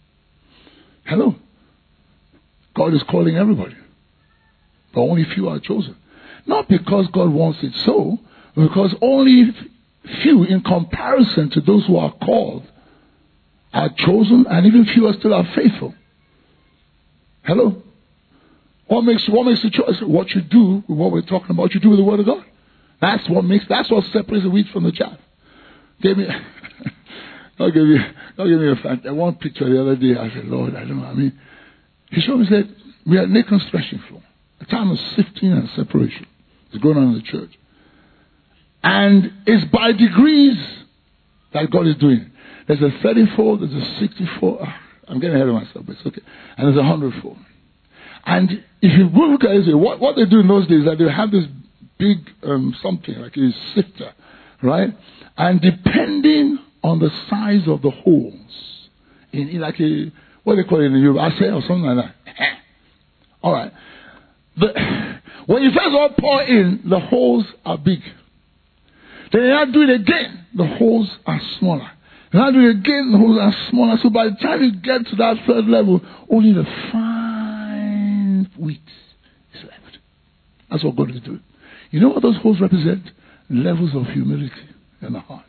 Hello. God is calling everybody. But only few are chosen. Not because God wants it so, but because only few in comparison to those who are called are chosen, and even fewer still are faithful. Hello? What makes what makes the choice? What you do with what we're talking about, what you do with the Word of God. That's what makes that's what separates the wheat from the chaff. Give me I'll give you I'll give you a fact. One picture the other day, I said, Lord, I don't know. I mean, he showed me said, we are Nathan's threshing floor. A time of sifting and separation is going on in the church. And it's by degrees that God is doing. There's a thirty-fold, there's a sixty-fold. Oh, I'm getting ahead of myself, but it's okay. And there's a hundredfold. And if you look at it, what, what they do in those days is that they have this big um, something, like a sifter, right? And depending on the size of the holes, in, in like a, what do they call it in Europe, assay or something like that. All right. But when you first all pour in, the holes are big. Then you have to do it again, the holes are smaller. You have to do it again, the holes are smaller. So by the time you get to that third level, only the fine wheat is left. That's what God is doing. You know what those holes represent? Levels of humility in the heart.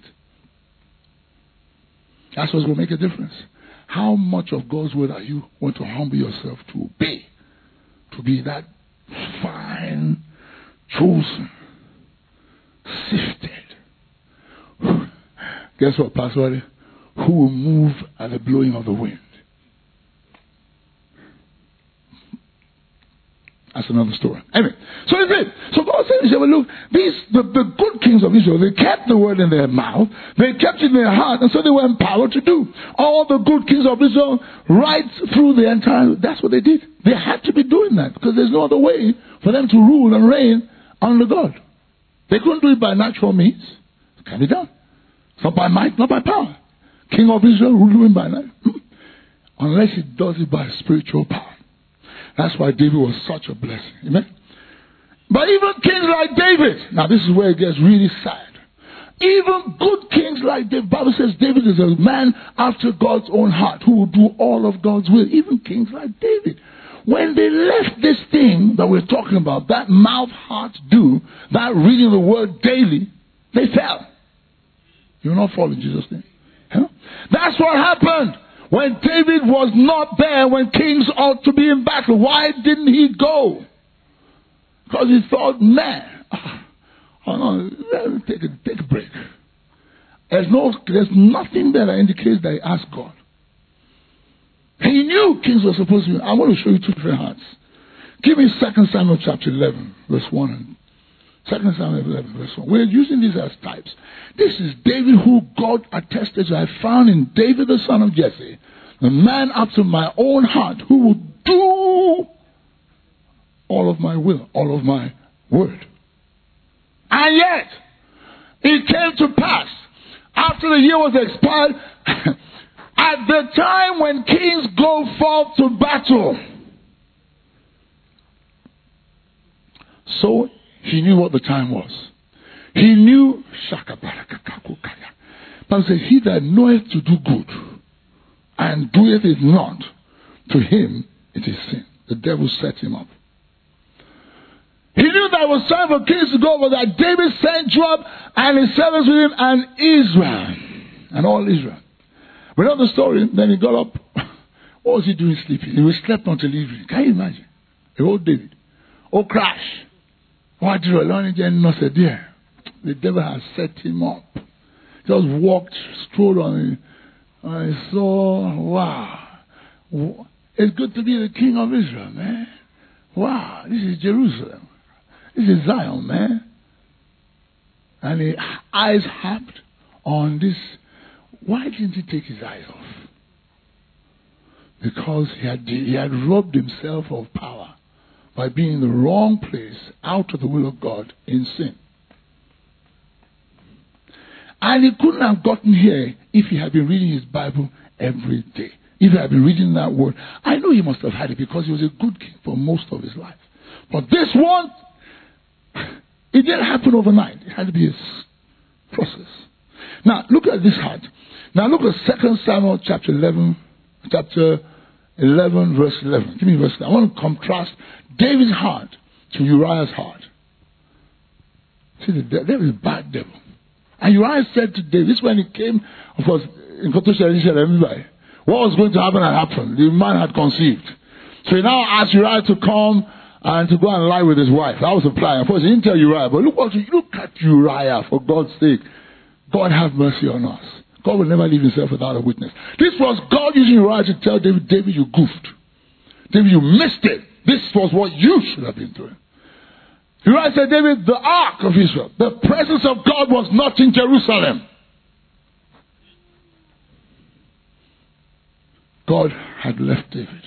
That's what's going to make a difference. How much of God's word are you going to humble yourself to obey? To be that fine, chosen, sifted. Guess what, Pastor? Who will move at the blowing of the wind? That's another story. Anyway, so it's it. So God said, he said, well, look, these, the, the good kings of Israel, they kept the word in their mouth, they kept it in their heart, and so they were empowered to do. All the good kings of Israel, right through the entire, that's what they did. They had to be doing that, because there's no other way for them to rule and reign under God. They couldn't do it by natural means. It can be done. It's not by might, not by power. King of Israel ruling by night. Unless he does it by spiritual power. That's why David was such a blessing. Amen? But even kings like David, now this is where it gets really sad. Even good kings like David, the Bible says David is a man after God's own heart who will do all of God's will. Even kings like David. When they left this thing that we're talking about, that mouth, heart, do, that reading the word daily, they fell. You will not fall in Jesus' name. Huh? That's what happened when David was not there when kings ought to be in battle. Why didn't he go? Because he thought, man, oh no, let me take a, take a break. There's, no, there's nothing there that indicates that he asked God. He knew kings were supposed to be. I want to show you two different hearts. Give me Second Samuel chapter eleven, verse one. Second Samuel eleven, verse one. We're using these as types. This is David who God attested to. I found in David the son of Jesse, the man after my own heart, who will do all of my will, all of my word. And yet, it came to pass, after the year was expired, at the time when kings go forth to battle. So, he knew what the time was. He knew, Bible says, he that knoweth to do good and doeth it not, to him it is sin. The devil set him up. He knew that it was time for kings to go, but that David sent Joab and his servants with him and Israel. And all Israel. We know the story. Then he got up. What was he doing sleeping? He was slept until evening. Can you imagine? The old David. Oh, crash. What did you said there? The devil has set him up. Just walked, strolled on it. I saw, wow. It's good to be the king of Israel, man. Wow. This is Jerusalem. This is Zion, man. And his eyes harped on this. Why didn't he take his eyes off? Because he had, he had robbed himself of power by being in the wrong place, out of the will of God, in sin. And he couldn't have gotten here if he had been reading his Bible every day. If he had been reading that word. I know he must have had it because he was a good king for most of his life. But this one, it didn't happen overnight. It had to be a process. Now, look at this heart. Now look at Second Samuel chapter eleven, chapter eleven, verse eleven. Give me verse eleven. I want to contrast David's heart to Uriah's heart. See, the devil is a bad devil. And Uriah said to David, this is when he came, of course, in quotation, everybody. What was going to happen had happened. The man had conceived. So he now asked Uriah to come and to go and lie with his wife. That was the plan. Of course, he didn't tell Uriah, but look what look at Uriah, for God's sake. God have mercy on us. God will never leave himself without a witness. This was God using Uriah to tell David, David, you goofed. David, you missed it. This was what you should have been doing. Uriah said, David, the ark of Israel, the presence of God was not in Jerusalem. God had left David.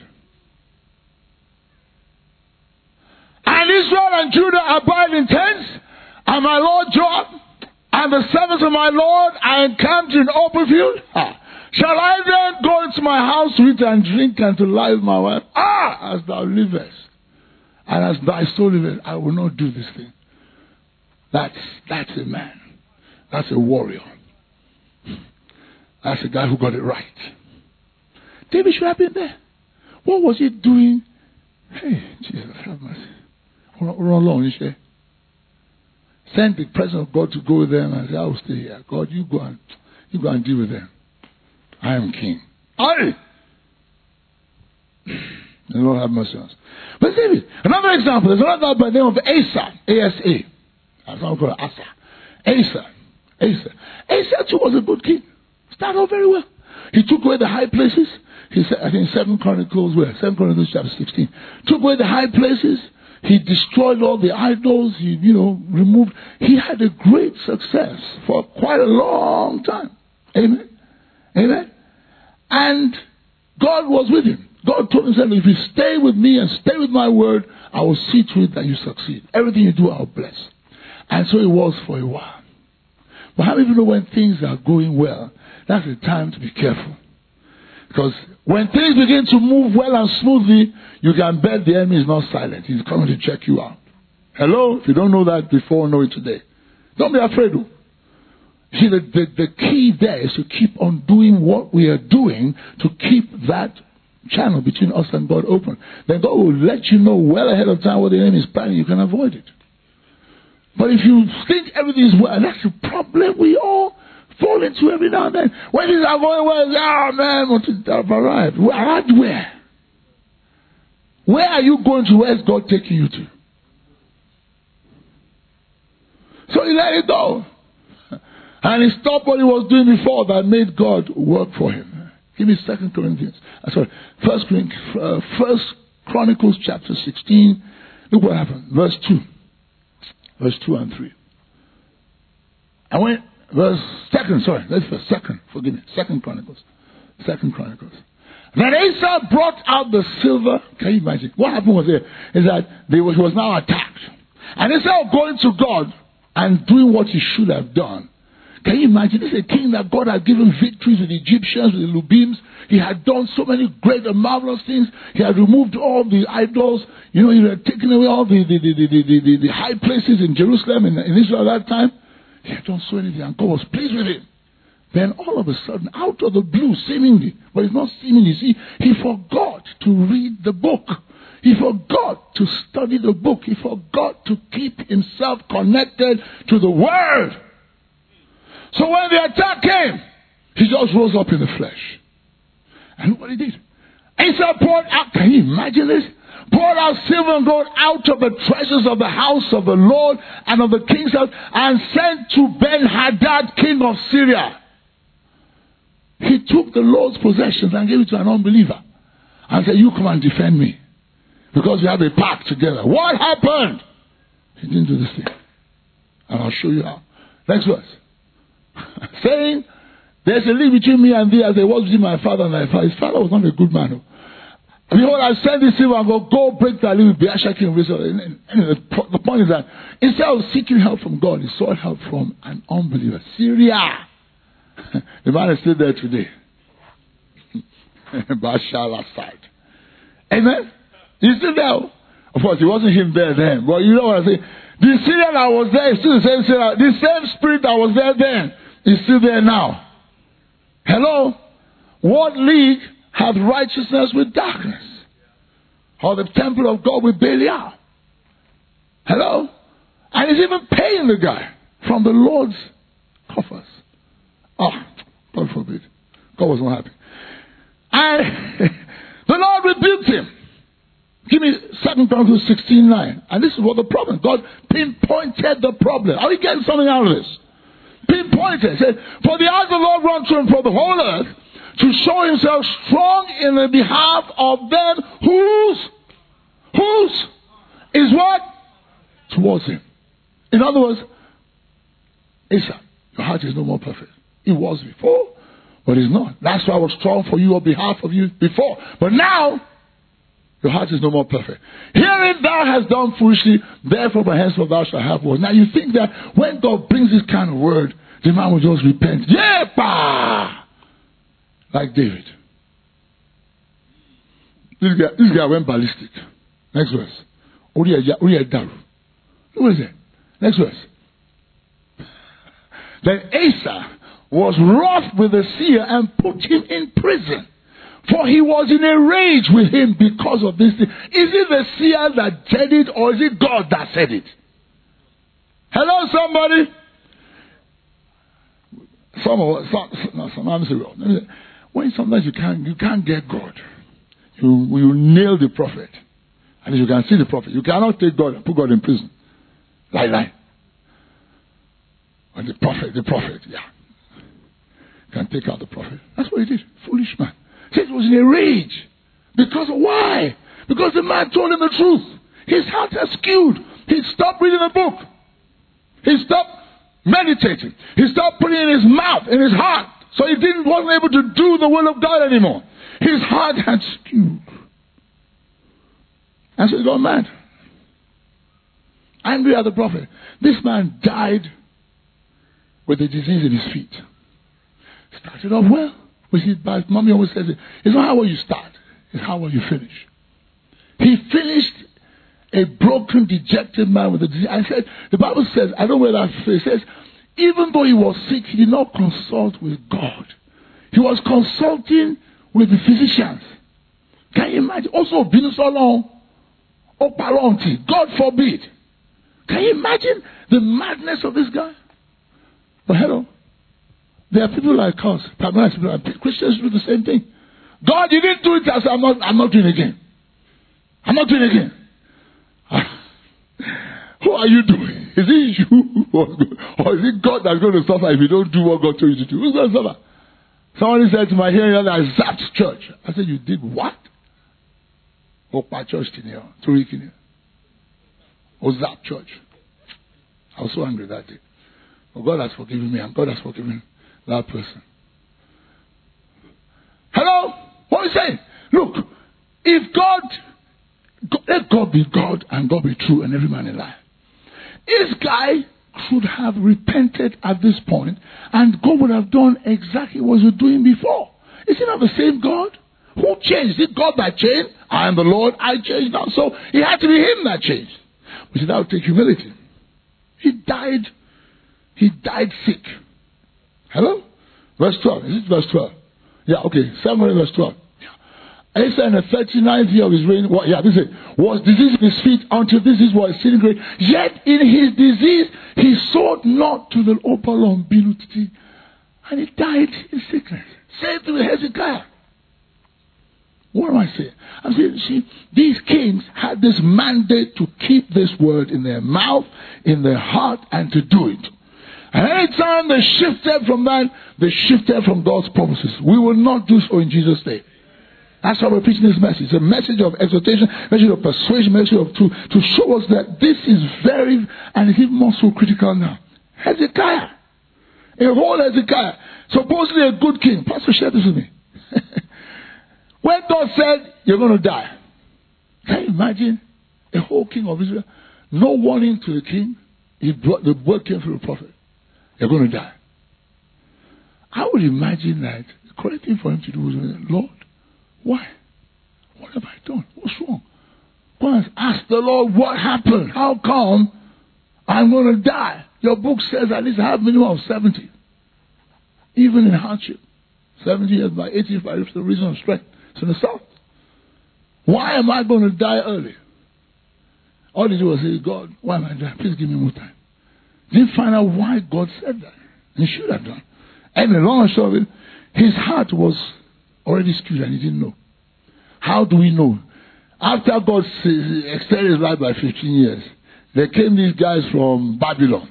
And Israel and Judah abide in tents, and my Lord Joab and the servants of my Lord are encamped in open field. Ah. Shall I then go into my house to eat and drink and to lie with my wife? Ah, as thou livest, and as thy soul liveth, I will not do this thing. That's, that's a man. That's a warrior. That's a guy who got it right. David should have been there. What was he doing? Hey, Jesus, have mercy. Send the presence of God to go with them and say, I will stay here. God, you go and you go and deal with them. I am king. Aye. The Lord have mercy on us. But David, another example, there's another guy by the name of Asa. A S A. That's not called Asa. Asa. Asa. Asa too was a good king. Started off very well. He took away the high places. He said, I think Second Chronicles, where? Second Chronicles chapter sixteen. Took away the high places. He destroyed all the idols. He, you know, removed. He had a great success for quite a long time. Amen. Amen. And God was with him. God told him, if you stay with me and stay with my word, I will see to it that you succeed. Everything you do, I'll bless. And so it was for a while. But how many people know when things are going well, that's the time to be careful. Because when things begin to move well and smoothly, you can bet the enemy is not silent. He's coming to check you out. Hello? If you don't know that before, know it today. Don't be afraid. See, the, the, the key there is to keep on doing what we are doing to keep that channel between us and God open. Then God will let you know well ahead of time what the enemy is planning. You can avoid it. But if you think everything is well, that's the problem we all fall into every now and then. When things are going well, oh man, what is that arrived? Arrived where? Where are you going to? Where's God taking you to? So he let it go. And he stopped what he was doing before that made God work for him. Give me Second Corinthians. Uh, sorry, First uh, First Chronicles chapter sixteen. Look what happened. Verse two. Verse two and three. I went verse second, sorry, let's first second, forgive me. Second Chronicles. Second Chronicles. Then Asa brought out the silver. Can you imagine? What happened was there is that they was, he was now attacked. And instead of going to God and doing what he should have done, can you imagine? This is a king that God had given victories with the Egyptians, with the Lubims. He had done so many great and marvelous things. He had removed all the idols. You know, he had taken away all the, the, the, the, the, the, the high places in Jerusalem and in Israel at that time. He had done so many, and God was pleased with him. Then all of a sudden, out of the blue, seemingly, but it's not seemingly, see, he forgot to read the book. He forgot to study the book. He forgot to keep himself connected to the Word. So when the attack came, he just rose up in the flesh. And look what he did. Asa poured out, can you imagine this? Poured out silver and gold out of the treasures of the house of the Lord and of the king's house, and sent to Ben-Hadad, king of Syria. He took the Lord's possessions and gave it to an unbeliever and said, you come and defend me, because we have a pact together. What happened? He didn't do this thing. And I'll show you how. Next verse. Saying, there's a link between me and thee as there was between my father and thy father. His father was not a good man. Behold, I send this silver and go, go break thy link with Baasha king of Israel. Anyway, the point is that instead of seeking help from God, he sought help from an unbeliever. Syria. The man is still there today. Bashar al-Assad. Amen? He's still there. Of course, it wasn't him there then. But you know what I say? The Syrian that was there is still the same Syrian. The same spirit that was there then is still there now. Hello? What league hath righteousness with darkness, or the temple of God with Belial. Hello? And he's even paying the guy from the Lord's coffers. Ah, God forbid. God was not happy. And the Lord rebuked him. Give me Second Chronicles sixteen nine. And this is what the problem. God pinpointed the problem. Are we getting something out of this? Pinpointed. Said, for the eyes of the Lord run to and fro the whole earth, to show himself strong in the behalf of them whose, whose is what? Towards him. In other words, Asa, your heart is no more perfect. It was before, but it's not. That's why I was strong for you on behalf of you before. But now, your heart is no more perfect. Herein thou hast done foolishly, therefore by henceforth thou shalt have word. Now you think that when God brings this kind of word, the man will just repent. Yeah, bah! Like David. This guy, this guy went ballistic. Next verse. Look what is it? Next verse. Then Asa was wroth with the seer and put him in prison. For he was in a rage with him because of this thing. Is it the seer that said it, or is it God that said it? Hello, somebody? Some of some, no, sometimes when sometimes you can't you can't get God, you you nail the prophet, and you can see the prophet. You cannot take God and put God in prison. Lie, lie. And the prophet, the prophet, yeah, can take out the prophet. That's what he did. Foolish man. He was in a rage. Because of why? Because the man told him the truth. His heart has skewed. He stopped reading the book. He stopped meditating. He stopped putting it in his mouth, in his heart. So he didn't wasn't able to do the will of God anymore. His heart had skewed. And so he got mad. Angry at the prophet. This man died with a disease in his feet. Started off well. Which is, but mommy always says it. It's not how well you start. It's how well you finish. He finished a broken, dejected man with a disease. I said, the Bible says, I don't know where that phrase says, even though he was sick, he did not consult with God. He was consulting with the physicians. Can you imagine? Also, being so long, God forbid. Can you imagine the madness of this guy? But hello. There are people like us, Christians do the same thing. God, you didn't do it, I said, I'm not, I'm not doing it again. I'm not doing it again. Who are you doing? Is it you or is it God that's going to suffer if you don't do what God told you to do? Who's going to suffer? Somebody said to my hearing that I zapped church. I said, you did what? Opa church tineo, Turikini. Or zap church. I was so angry that day. But God has forgiven me and God has forgiven that person. Hello? What are you saying? Look, if God, God, let God be God and God be true and every man a lie. This guy should have repented at this point and God would have done exactly what he was doing before. Is it not the same God? Who changed? Is it God that changed? I am the Lord, I changed now. So it had to be him that changed. But that would take humility. He died, he died sick. Hello? Verse twelve. Is it verse twelve? Yeah, okay. Samuel verse twelve. Yeah. Asa in the thirty-ninth year of his reign, well, yeah, this is it, was diseased in his feet until this is what is sitting great. Yet in his disease he sought not to the opalon biluti, and he died in sickness. Same thing with Hezekiah. What am I saying? I'm saying, see, these kings had this mandate to keep this word in their mouth, in their heart, and to do it. And any time they shifted from that, they shifted from God's promises. We will not do so in Jesus' name. That's why we're preaching this message. It's a message of exhortation, message of persuasion, message of to, to show us that this is very, and it's even more so critical now. Hezekiah. A whole Hezekiah. Supposedly a good king. Pastor, share this with me. When God said, you're going to die. Can you imagine a whole king of Israel? No warning to the king. He brought, the word came through the prophet. You're going to die. I would imagine that the correct thing for him to do was, Lord, why? What have I done? What's wrong? Go and ask the Lord what happened. How come I'm going to die? Your book says at least I have a minimum of seventy. Even in hardship. seventy years by eighty by the reason of strength. It's in the south. Why am I going to die early? All he did was say, God, why am I dying? Please give me more time. Didn't find out why God said that. And he should have done. And the long and short of it, his heart was already skewed and he didn't know. How do we know? After God extended his life by fifteen years, there came these guys from Babylon.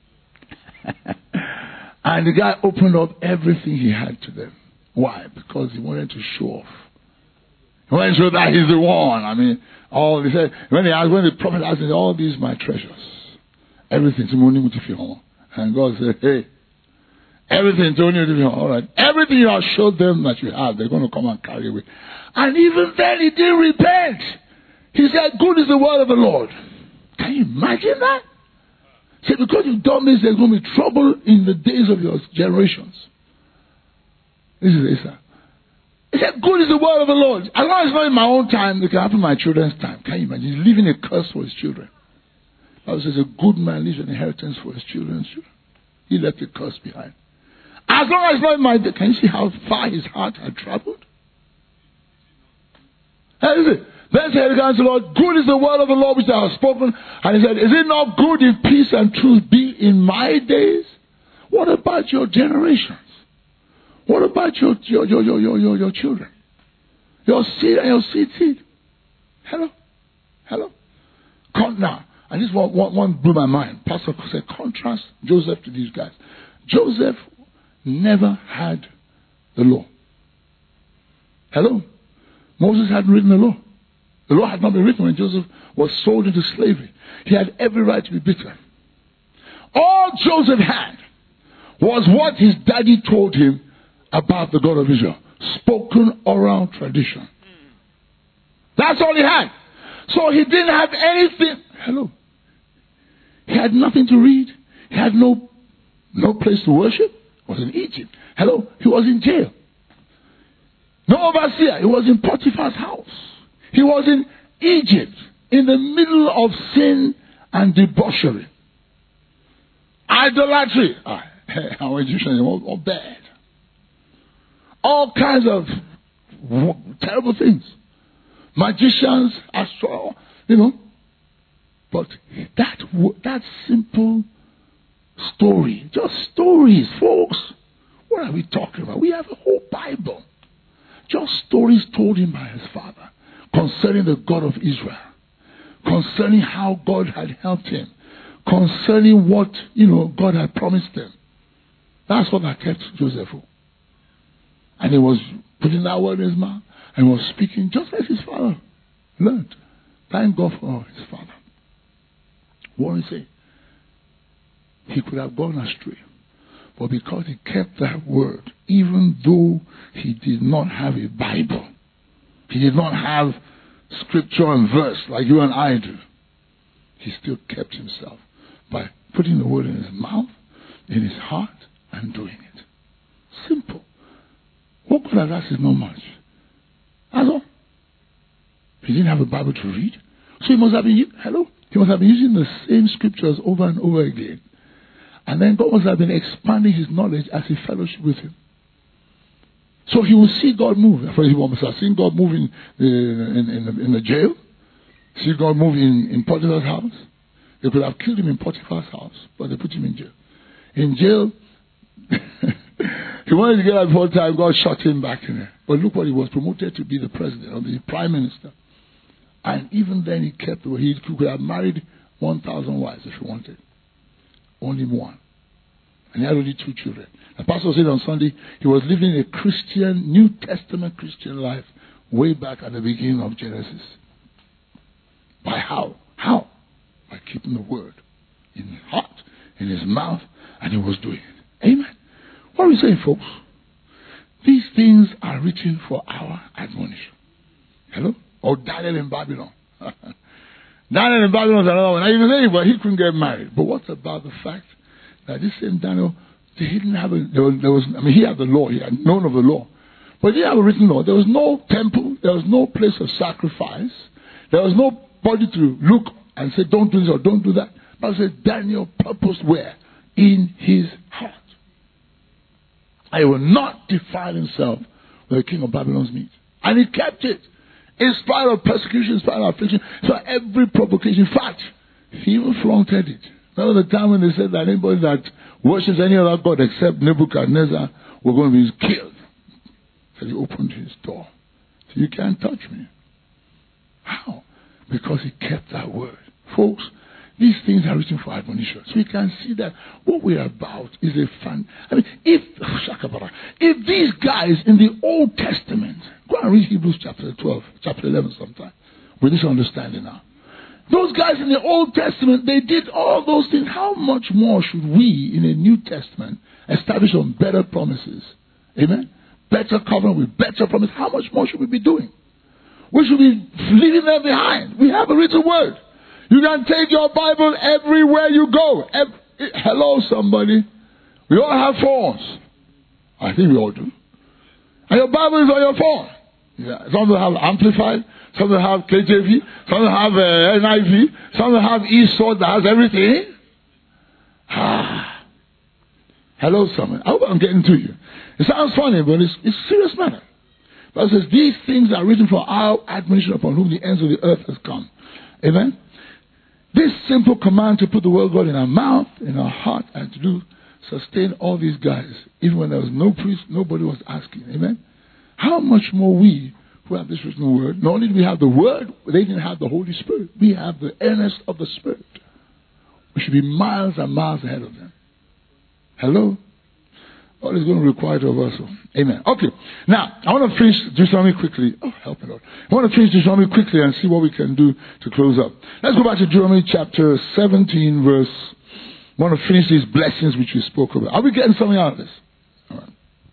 And the guy opened up everything he had to them. Why? Because he wanted to show off. He wanted to show that he's the one. I mean, all he said, when he asked, when the prophet asked him, all these my treasures. Everything. And God said, hey, everything to only all right. Everything you have showed them that you have, they're going to come and carry away. And even then he didn't repent. He said, good is the word of the Lord. Can you imagine that? Say, because you've done this, there's going to be trouble in the days of your generations. This is Asa. He said, good is the word of the Lord. As long as it's not in my own time, it can happen in my children's time. Can you imagine? He's leaving a curse for his children. The Bible says a good man leaves an inheritance for his children's children. He left a curse behind. As long as it's not in my day, can you see how far his heart had traveled? And is it? Then said the answer, Lord, good is the word of the Lord which I have spoken. And he said, is it not good if peace and truth be in my days? What about your generations? What about your your your your your, your, your children? Your seed and your seed seed. Hello? Hello? Con- now, and this one, one, one blew my mind. Pastor said, contrast Joseph to these guys. Joseph never had the law. Hello? Moses hadn't written the law. The law had not been written when Joseph was sold into slavery. He had every right to be bitter. All Joseph had was what his daddy told him about the God of Israel. Spoken oral tradition. That's all he had. So he didn't have anything. Hello. He had nothing to read. He had no, no place to worship. He was in Egypt. Hello. He was in jail. No overseer. He was in Potiphar's house. He was in Egypt, in the middle of sin and debauchery. Idolatry. Ah, our Egyptians were all bad. All kinds of terrible things. Magicians, astro, you know. But that that simple story, just stories, folks. What are we talking about? We have a whole Bible. Just stories told him by his father concerning the God of Israel, concerning how God had helped him, concerning what, you know, God had promised him. That's what that kept Joseph. And he was putting that word in his mouth and he was speaking just as his father learned. Thank God for his father. What did he say? He could have gone astray. But because he kept that word, even though he did not have a Bible, he did not have scripture and verse like you and I do, he still kept himself by putting the word in his mouth, in his heart, and doing it. Simple. What God has asked is not much. That's all. He didn't have a Bible to read. So he must have been, hello? He must have been using the same scriptures over and over again. And then God must have been expanding his knowledge as he fellowship with him. So he will see God move. For example, he must have seen God move in the, in, in, the, in the jail. See God move in, in Potiphar's house. They could have killed him in Potiphar's house, but they put him in jail. In jail, he wanted to get out before time. God shot him back in there. But look what he was promoted to be the president or the prime minister. And even then he kept, he could have married one thousand wives if he wanted. Only one. And he had only two children. The pastor said on Sunday he was living a Christian, New Testament Christian life way back at the beginning of Genesis. By how? How? By keeping the word in his heart, in his mouth, and he was doing it. Amen. What are we saying, folks? These things are written for our admonition. Hello? Or Daniel in Babylon. Daniel in Babylon is another one. Now you can say, well, he couldn't get married. But what about the fact that this same Daniel, he didn't have a, there was, there was, I mean, he had the law, he had known of the law. But he didn't have a written law. There was no temple, there was no place of sacrifice. There was nobody to look and say, don't do this or don't do that. But it says, Daniel purposed where? In his heart. I will not defile himself with the king of Babylon's meat. And he kept it. In spite of persecution, in spite of affliction, so every provocation. In fact, he even flaunted it. Now the time when they said that anybody that worships any other god except Nebuchadnezzar were going to be killed. So he opened his door. So you can't touch me. How? Because he kept that word. Folks, these things are written for admonition. So we can see that what we're about is a fan. I mean, if, if these guys in the Old Testament, go and read Hebrews chapter twelve, chapter eleven sometime, with this understanding now. Those guys in the Old Testament, they did all those things. How much more should we in the New Testament establish on better promises? Amen? Better covenant with better promise. How much more should we be doing? We should be leaving them behind. We have a written word. You can take your Bible everywhere you go. Every, hello, somebody. We all have phones. I think we all do. And your Bible is on your phone. Yeah. Some will have Amplified. Some will have K J V. Some will have uh, N I V. Some will have eSword that has everything. Ah. Hello, someone. I hope I'm getting to you. It sounds funny, but it's, it's a serious matter. But it says, these things are written for our admonition upon whom the ends of the earth has come. Amen? This simple command to put the word of God in our mouth, in our heart, and to do, sustain all these guys, even when there was no priest, nobody was asking. Amen? How much more we, who have this written word, not only do we have the word, they didn't have the Holy Spirit. We have the earnest of the Spirit. We should be miles and miles ahead of them. Hello? All is going to require of us. Amen. Okay. Now, I want to finish Deuteronomy quickly. Oh, help me, Lord. I want to finish Deuteronomy quickly and see what we can do to close up. Let's go back to Deuteronomy chapter seventeen, verse. I want to finish these blessings which we spoke about. Are we getting something out of this? All right.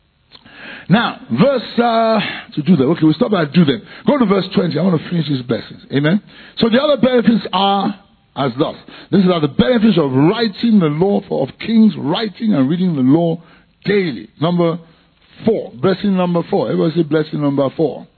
Now, verse, uh, to do that. Okay, we'll stop at do that. Go to verse twenty. I want to finish these blessings. Amen. So the other benefits are as thus. These are the benefits of writing the law, for of kings writing and reading the law daily. Number four. Blessing number four. Everybody say blessing number four.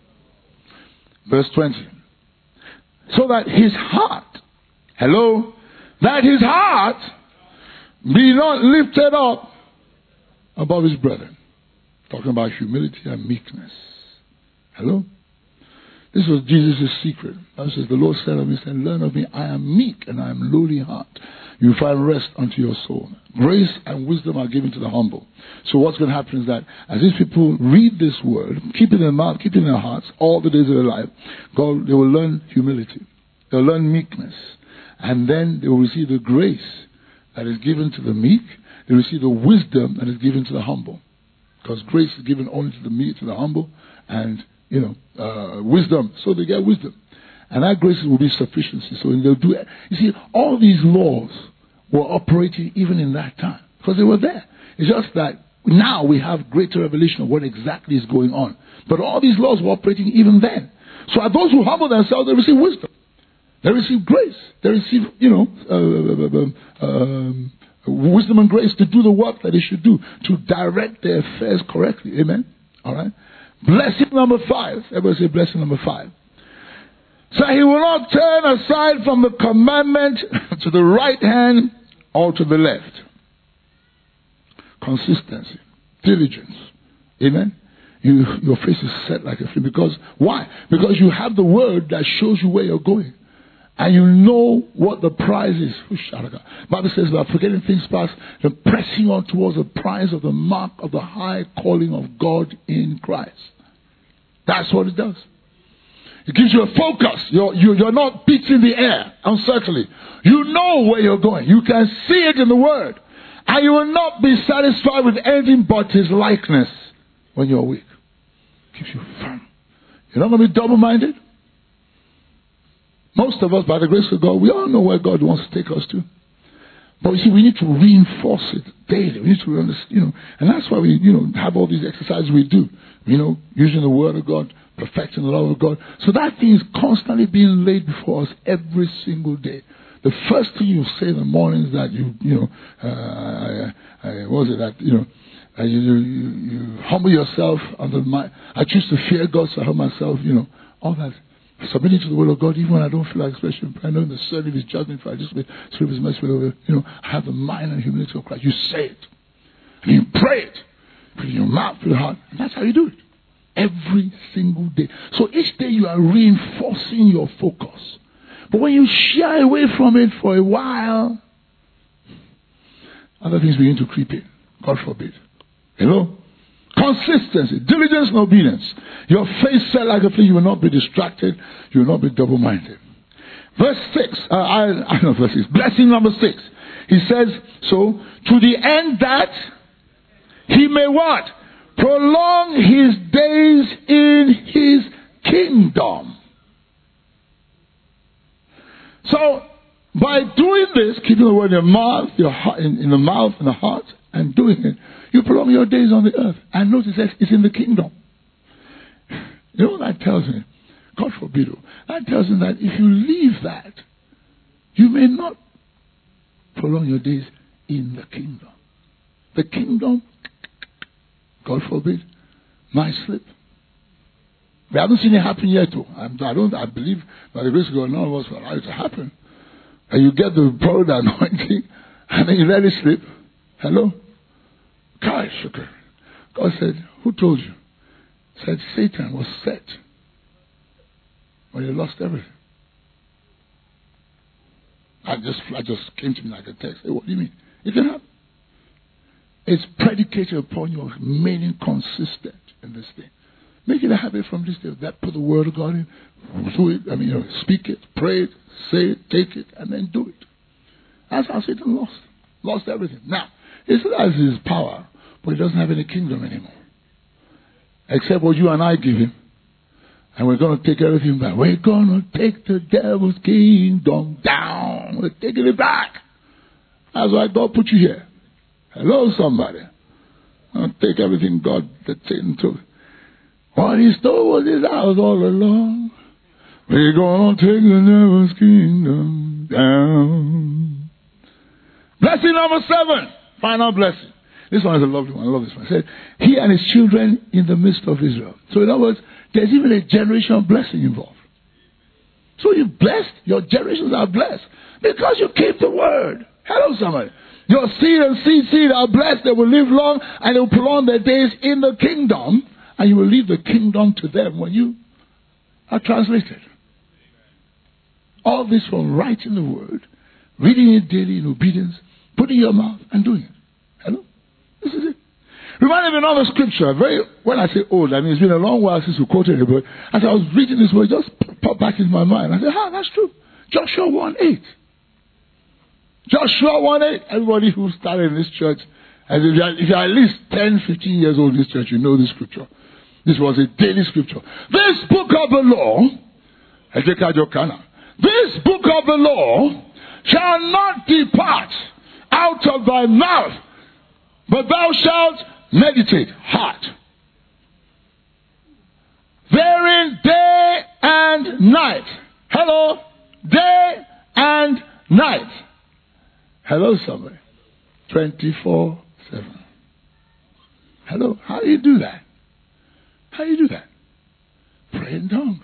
Verse twenty. So that his heart, hello, that his heart be not lifted up above his brethren. Talking about humility and meekness. Hello? This was Jesus' secret. That says, the Lord said of me, said, learn of me, I am meek and I am lowly in heart. You find rest unto your soul. Grace and wisdom are given to the humble. So what's going to happen is that as these people read this word, keep it in their mouth, keep it in their hearts, all the days of their life, God, they will learn humility. They'll learn meekness. And then they will receive the grace that is given to the meek. They will receive the wisdom that is given to the humble. Because grace is given only to the meek, to the humble, and, you know, uh, wisdom. So they get wisdom. And that grace will be sufficiency. So they'll do it. You see, all these laws were operating even in that time. Because they were there. It's just that now we have greater revelation of what exactly is going on. But all these laws were operating even then. So as those who humble themselves, they receive wisdom. They receive grace. They receive, you know, uh, uh, um, wisdom and grace to do the work that they should do, to direct their affairs correctly. Amen? All right? Blessing number five. Everybody say blessing number five. So he will not turn aside from the commandment to the right hand or to the left. Consistency. Diligence. Amen? You, your face is set like a flame. Because, why? Because you have the word that shows you where you're going. And you know what the prize is. The Bible says about forgetting things past, the pressing on towards the prize of the mark of the high calling of God in Christ. That's what it does. It gives you a focus. You're, you, you're not beating the air uncertainly. You know where you're going. You can see it in the Word. And you will not be satisfied with anything but His likeness when you're weak. It keeps you firm. You're not going to be double-minded. Most of us, by the grace of God, we all know where God wants to take us to. But you see, we need to reinforce it daily. We need to understand, you know, and that's why we, you know, have all these exercises we do. You know, using the Word of God, perfecting the love of God. So that thing is constantly being laid before us every single day. The first thing you say in the morning is that you, you know, uh, I, I, what was it that, you know, uh, you, you, you humble yourself under my, I choose to fear God, so I humble myself, you know, all that. Submitting to the will of God, even when I don't feel like expression. I know in the service of His judgment, I just with His mercy, you know, I have the mind and humility of Christ. You say it, and you pray it, put it in your mouth, put it in your heart, and that's how you do it every single day. So each day you are reinforcing your focus. But when you shy away from it for a while, other things begin to creep in. God forbid. Hello? Consistency, diligence and obedience. Your face set like a flint. You will not be distracted. You will not be double-minded. Verse six. Uh, I, I know verse six. Blessing number six. He says, so, to the end that he may what? Prolong his days in his kingdom. So, by doing this, keeping the word in your mouth, your heart, in, in the mouth and the heart, and doing it, you prolong your days on the earth. And notice that it's in the kingdom. You know what that tells me? God forbid. That tells me that if you leave that, you may not prolong your days in the kingdom. The kingdom, God forbid, might slip. We haven't seen it happen yet, though. I don't. I believe by the grace of God, none of us will allow it to happen. And you get the power of the anointing, and then you let it slip. Hello? Gosh, okay. God said, who told you? Said Satan was set when he lost everything. I just, I just came to me like a text. Hey, what do you mean? It can happen. It's predicated upon your remaining consistent in this thing. Make it a habit from this day. That put the word of God in, do it. I mean, you know, speak it, pray it, say it, take it, and then do it. That's how Satan lost, lost everything. Now, he still has his power, but he doesn't have any kingdom anymore, except what you and I give him. And we're going to take everything back. We're going to take the devil's kingdom down. We're taking it back. That's why God put you here. Hello, somebody. I'll take everything God that Satan took. What he stole was his house all along. We're going to take the devil's kingdom down. Blessing number seven. Final blessing. This one is a lovely one. I love this one. It said, he and his children in the midst of Israel. So in other words, there's even a generational blessing involved. So you're blessed. Your generations are blessed because you keep the word. Hello, somebody. Your seed and seed seed are blessed. They will live long and they will prolong their days in the kingdom. And you will leave the kingdom to them when you are translated. All this from writing the word, reading it daily in obedience, putting your mouth and doing it. Hello? This is it. Reminded me of another scripture. Very, when I say old, I mean it's been a long while since we quoted it, but as I was reading this word, it just popped back into my mind. I said, ah, that's true. Joshua one eight. Joshua one eight. Everybody who started in this church, as if you're, if you're at least ten, fifteen years old in this church, you know this scripture. This was a daily scripture. This book of the law, this book of the law shall not depart out of thy mouth, but thou shalt meditate, heart, therein day and night. Hello, day and night. Hello, somebody. twenty-four seven. Hello, how do you do that? How do you do that? Pray in tongues.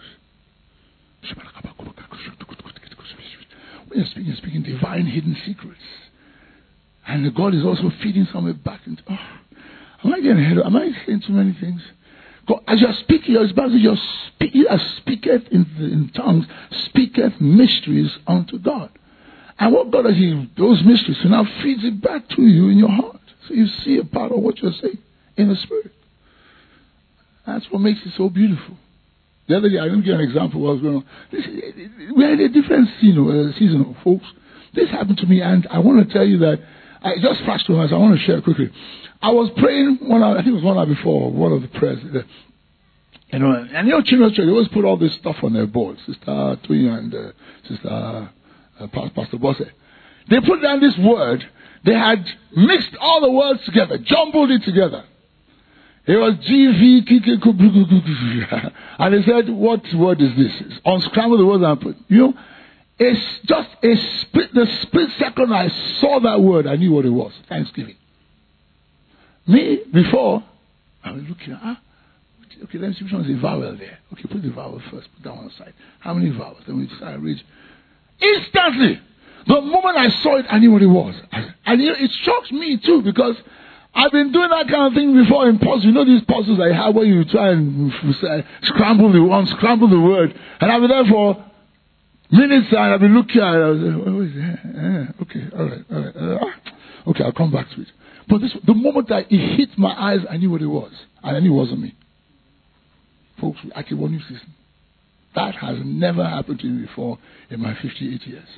When you're speaking, you're speaking divine hidden secrets. And God is also feeding somewhere back into. Oh, am I getting ahead? Am I saying too many things? God, as you're speaking, you're about to your speak, you speaketh in, in tongues, speaketh mysteries unto God. And what God does, He those mysteries, so now feeds it back to you in your heart. So you see a part of what you're saying in the spirit. That's what makes it so beautiful. The other day, I didn't give an example of what was going on. This, we had a different scene, uh, season of folks. This happened to me, and I want to tell you that I just flashed to us. I want to share quickly. I was praying one hour, I think it was one hour before, one of the prayers. Uh, you know, and your children's church, they always put all this stuff on their board. Sister Twin and uh, Sister uh, Pastor Bosse. They put down this word. They had mixed all the words together, jumbled it together. It was G V K K, and they said, what word is this? Unscramble the words and put. You know, it's just a split, the split second I saw that word, I knew what it was. Thanksgiving. Me, before, I was looking at, ah, okay, let me see which one's the vowel there. Okay, put the vowel first, put that one aside. How many vowels? Then we start read. Instantly, the moment I saw it, I knew what it was. And it shocked me too, because I've been doing that kind of thing before in puzzles. You know these puzzles I have where you try and uh, scramble the one, scramble the word. And I've been there for minutes and I've been looking at it. I was like, what is it? Yeah, okay, all right, all right. Uh, okay, I'll come back to it. But this, the moment that it hit my eyes, I knew what it was. And I knew it wasn't me. Folks, I can one new season. That has never happened to me before in my fifty-eight years.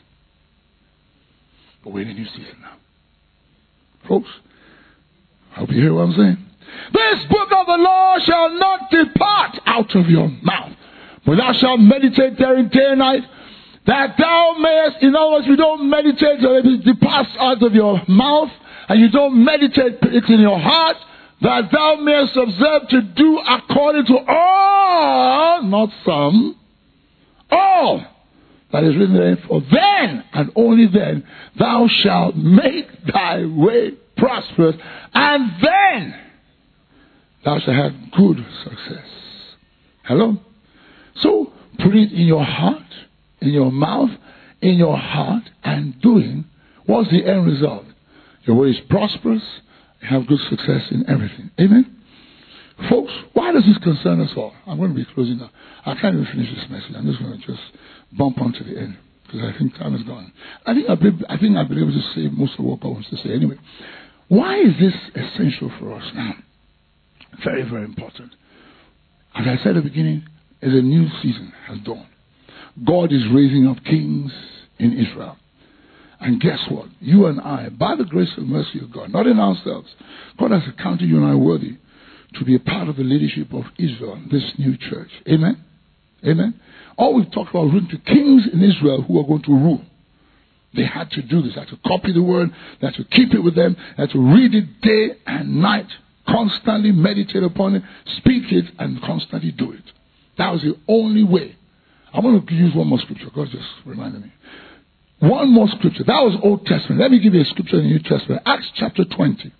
But we're in a new season now. Folks, I hope you hear what I'm saying. This book of the law shall not depart out of your mouth, but thou shalt meditate therein day and night, that thou mayest, in other words, you don't meditate, so it departs out of your mouth, and you don't meditate it in your heart, that thou mayest observe to do according to all, not some, all that is written therein. For then, and only then, thou shalt make thy way prosperous, and then thou shalt have good success. Hello? So, put it in your heart, in your mouth, in your heart, and doing. What's the end result? Your way is prosperous, you have good success in everything. Amen? Folks, why does this concern us all? I'm going to be closing now. I can't even finish this message. I'm just going to just bump on to the end, because I think time is gone. I think I've been, I think I've been able to say most of what I want to say anyway. Why is this essential for us now? Very, very important. As I said at the beginning, is a new season has dawned. God is raising up kings in Israel. And guess what? You and I, by the grace and mercy of God, not in ourselves, God has accounted you and I worthy to be a part of the leadership of Israel, this new church. Amen? Amen? All we've talked about was to kings in Israel who are going to rule. They had to do this. They had to copy the word. They had to keep it with them. They had to read it day and night, constantly meditate upon it, speak it, and constantly do it. That was the only way. I'm going to use one more scripture. God just reminded me. One more scripture. That was Old Testament. Let me give you a scripture in the New Testament. Acts chapter twenty.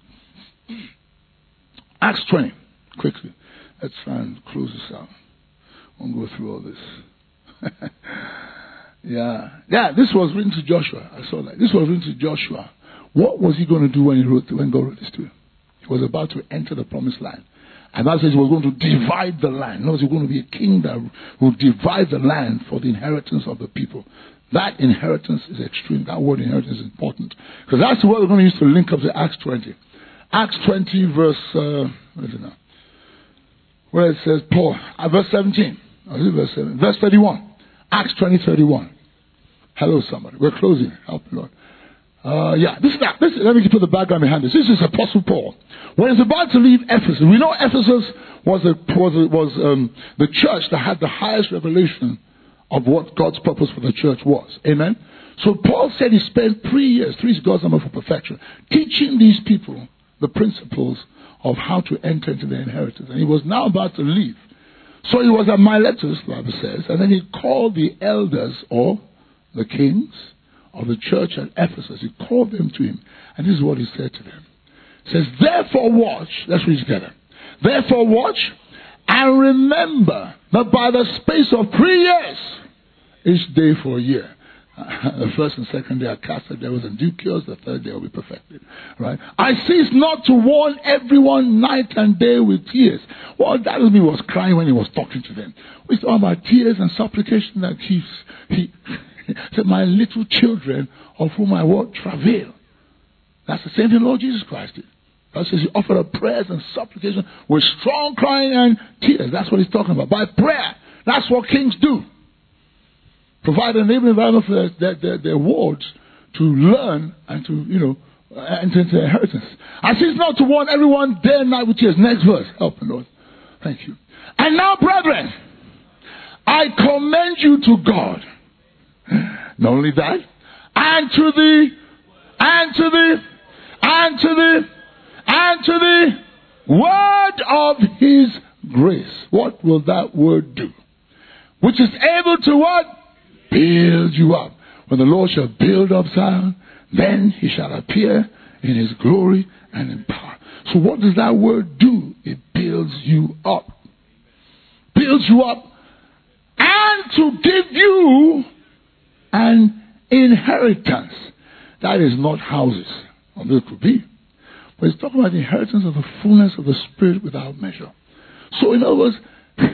Acts twenty. Quickly. Let's try and close this out. I won't go through all this. yeah. Yeah, this was written to Joshua. I saw that. This was written to Joshua. What was he going to do when he wrote, when God wrote this to him? He was about to enter the promised land. And that says he was going to divide the land. No, he was going to be a king that would divide the land for the inheritance of the people. That inheritance is extreme. That word inheritance is important. Because that's the word we're going to use to link up to Acts twenty. Acts twenty verse, uh, what is it now? Where it says, Paul, uh, verse seventeen. Oh, is it verse seven? Verse thirty-one. Acts twenty, thirty-one. Hello, somebody. We're closing. Help the Lord. Uh, yeah, this is that. This, let me put the background behind this. This is Apostle Paul. When he's about to leave Ephesus, we know Ephesus was a, was a, was um, the church that had the highest revelation of what God's purpose for the church was. Amen. So Paul said he spent three years, three is God's number for perfection, teaching these people the principles of how to enter into their inheritance. And he was now about to leave. So he was at Miletus, the Bible says, and then he called the elders or the kings of the church at Ephesus. He called them to him. And this is what he said to them. He says, therefore watch. Let's read together. Therefore watch and remember that by the space of three years, each day for a year, uh, the first and second day are cast out devils and do cures, the third day will be perfected. Right? I cease not to warn everyone night and day with tears. Well, that was me was crying when he was talking to them. We talking about tears and supplication that he, he said, my little children of whom I will travail. That's the same thing Lord Jesus Christ did. That says he offered up prayers and supplication with strong crying and tears. That's what he's talking about. By prayer. That's what kings do. Provide an enabling environment for their, their, their, their wards to learn and to, you know, enter into their inheritance. I cease not to warn everyone day and night with tears. Next verse. Help me, Lord. Thank you. And now, brethren, I commend you to God. Not only that, and to the, and to the, and to the, and to the word of his grace. What will that word do? Which is able to what? Build you up. When the Lord shall build up Zion, then he shall appear in his glory and in power. So what does that word do? It builds you up. Builds you up. And to give you an inheritance. That is not houses. Or this could be. But But he's talking about the inheritance of the fullness of the Spirit without measure. So in other words,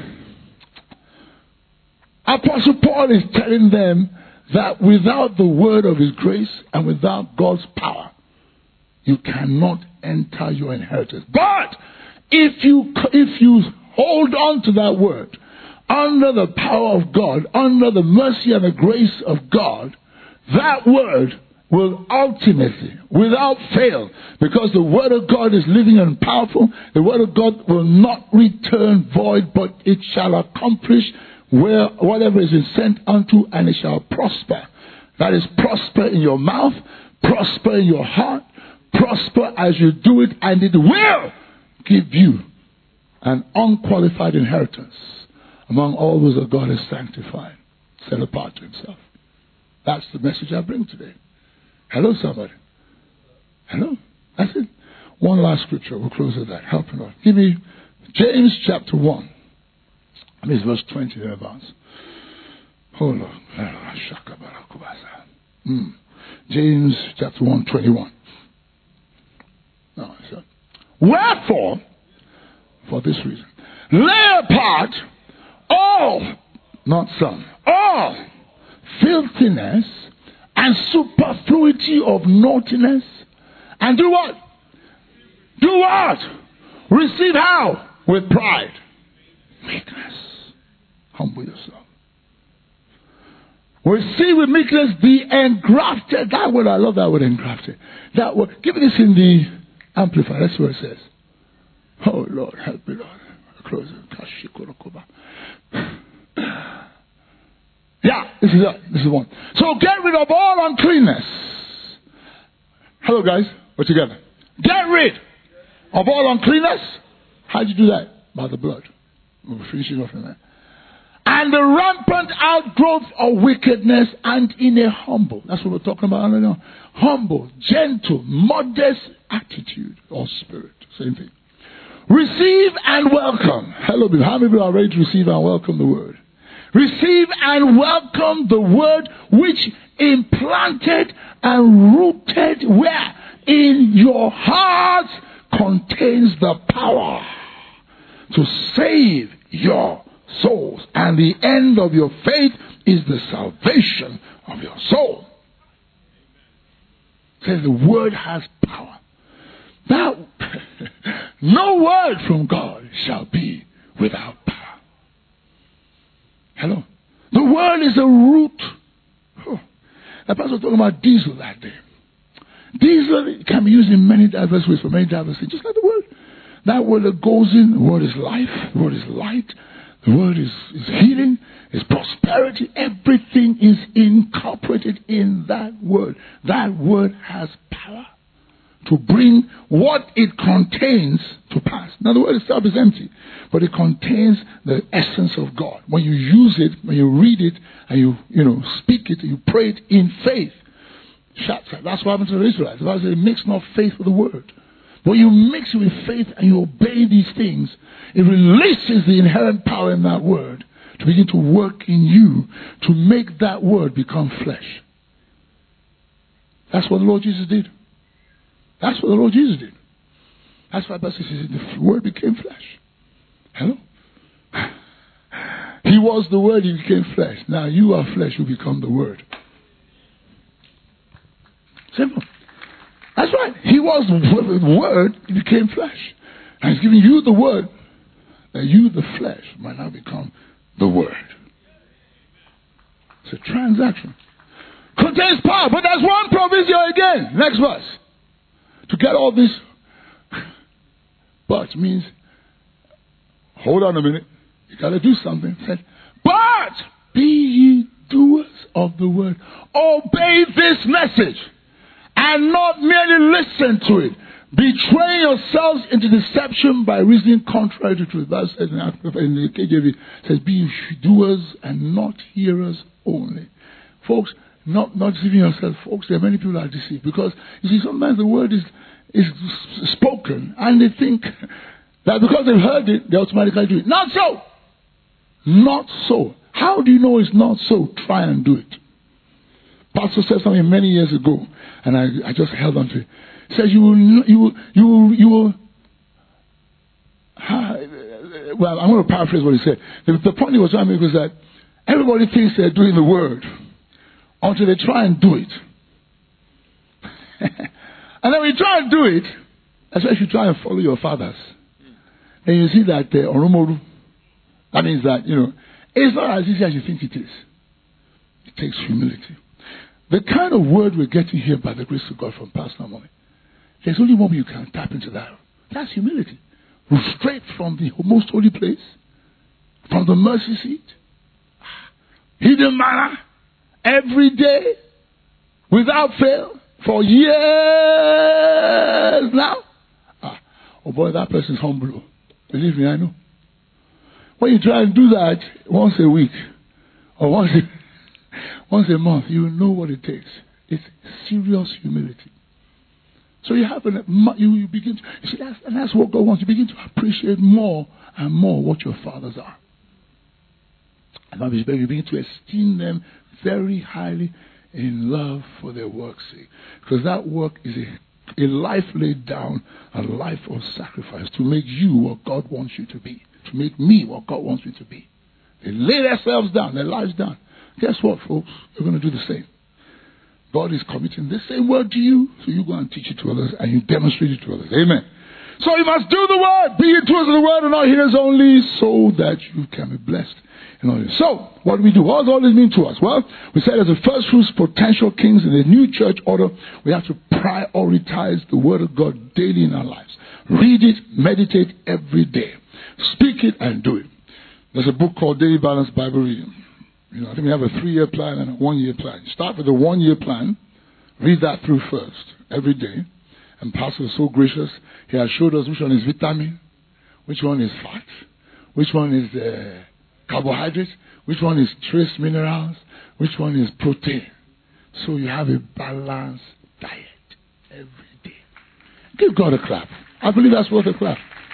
Apostle Paul is telling them that without the word of his grace and without God's power, you cannot enter your inheritance. But if you if you hold on to that word, under the power of God, under the mercy and the grace of God, that word will ultimately, without fail, because the word of God is living and powerful, the word of God will not return void, but it shall accomplish where whatever is sent unto, and it shall prosper. That is, prosper in your mouth, prosper in your heart, prosper as you do it, and it will give you an unqualified inheritance among all those that God has sanctified, set apart to himself. That's the message I bring today. Hello, somebody. Hello. That's it. One last scripture. We'll close with that. Help me, Lord. Give me James chapter one. I mean, it's verse twenty thereabouts. Hold on. Mm. James chapter one, twenty-one. No, so. Wherefore, for this reason, lay apart all, not some, all filthiness and superfluity of naughtiness, and do what? Do what? Receive how? With pride. Meekness. Humble yourself. Receive with meekness the engrafted. That word, I love that word, engrafted. That word, give me this in the Amplified. That's what it says. Oh Lord, help me, Lord. Close it. Yeah, this is it. This is one. So get rid of all uncleanness. Hello, guys. We're together. Get rid of all uncleanness. How do you do that? By the blood. We'll finish it off in that. And the rampant outgrowth of wickedness, and in a humble. That's what we're talking about right now. Humble, gentle, modest attitude or spirit. Same thing. Receive and welcome. Hello, how many people are ready to receive and welcome the word? Receive and welcome the word which implanted and rooted where? In your hearts contains the power to save your souls. And the end of your faith is the salvation of your soul. It says the word has power. Now, no word from God shall be without power. Hello. The word is a root. Oh. The pastor was talking about diesel that day. Diesel can be used in many diverse ways for many diverse things, just like the word. That word that goes in, the word is life, the word is light, the word is, is healing, is prosperity. Everything is incorporated in that word. That word has power to bring what it contains to pass. Now, the word itself is empty, but it contains the essence of God. When you use it, when you read it, and you, you know, speak it, you pray it in faith. That's what happened to the Israelites. The Bible says, mix not faith with the word. When you mix it with faith and you obey these things, it releases the inherent power in that word to begin to work in you to make that word become flesh. That's what the Lord Jesus did. That's what the Lord Jesus did. That's why the Bible says the word became flesh. Hello? He was the word, he became flesh. Now you are flesh, you become the word. Simple. That's right. He was the word, he became flesh. And he's giving you the word, that you, the flesh, might now become the word. It's a transaction. Contains power, but there's one provision again. Next verse. To get all this, but means, hold on a minute, you got to do something. It said, but be ye doers of the word. Obey this message, and not merely listen to it. Betraying yourselves into deception by reasoning contrary to truth. That says in the K J V, it says, be doers and not hearers only. Folks, Not, not deceiving yourself, folks. There are many people that are deceived because you see sometimes the word is is spoken and they think that because they've heard it, they automatically do it. Not so. Not so. How do you know it's not so? Try and do it. Pastor said something many years ago, and I, I just held on to it. He says you will, you will, you will, you will. Well, I'm going to paraphrase what he said. The, the point he was trying to make was that everybody thinks they're doing the word until they try and do it. And then when you try and do it, especially if you try and follow your fathers, and you see that uh, Oromoru, that means that, you know, it's not as easy as you think it is. It takes humility. The kind of word we're getting here by the grace of God from Pastor Mommy, there's only one way you can tap into that. That's humility. Straight from the most holy place, from the mercy seat, hidden manna, every day, without fail, for years now. Ah, oh boy, that person's humble. Believe me, I know. When you try and do that once a week, or once a, once a month, you will know what it takes. It's serious humility. So you have an, you, you begin to, you see, that's, and that's what God wants. You begin to appreciate more and more what your fathers are. And then you begin to esteem them very highly in love for their work's sake. Because that work is a, a life laid down, a life of sacrifice to make you what God wants you to be. To make me what God wants me to be. They lay themselves down, their lives down. Guess what, folks? You're going to do the same. God is committing the same word to you, so you go and teach it to others and you demonstrate it to others. Amen. So you must do the word, be it doers of the word and not hearers only, so that you can be blessed in all this. So, what do we do? What does all this mean to us? Well, we said as the first fruits potential kings in the new church order, we have to prioritize the word of God daily in our lives. Read it, meditate every day. Speak it and do it. There's a book called Daily Balanced Bible Reading. You know, I think we have a three-year plan and a one-year plan. Start with the one-year plan. Read that through first, every day. And Pastor is so gracious. He has showed us which one is vitamin, which one is fat, which one is uh, carbohydrates, which one is trace minerals, which one is protein. So you have a balanced diet every day. Give God a clap. I believe that's worth a clap.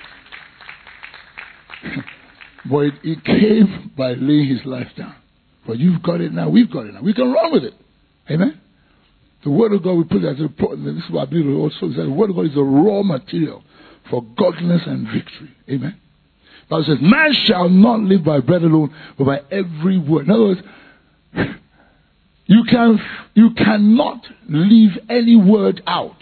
But it, it came by laying his life down. But you've got it now. We've got it now. We can run with it. Amen? The Word of God, we put it as a report. This is what I believe also. The Word of God is a raw material for godliness and victory. Amen? The Bible says, man shall not live by bread alone, but by every word. In other words, you, can, you cannot leave any word out.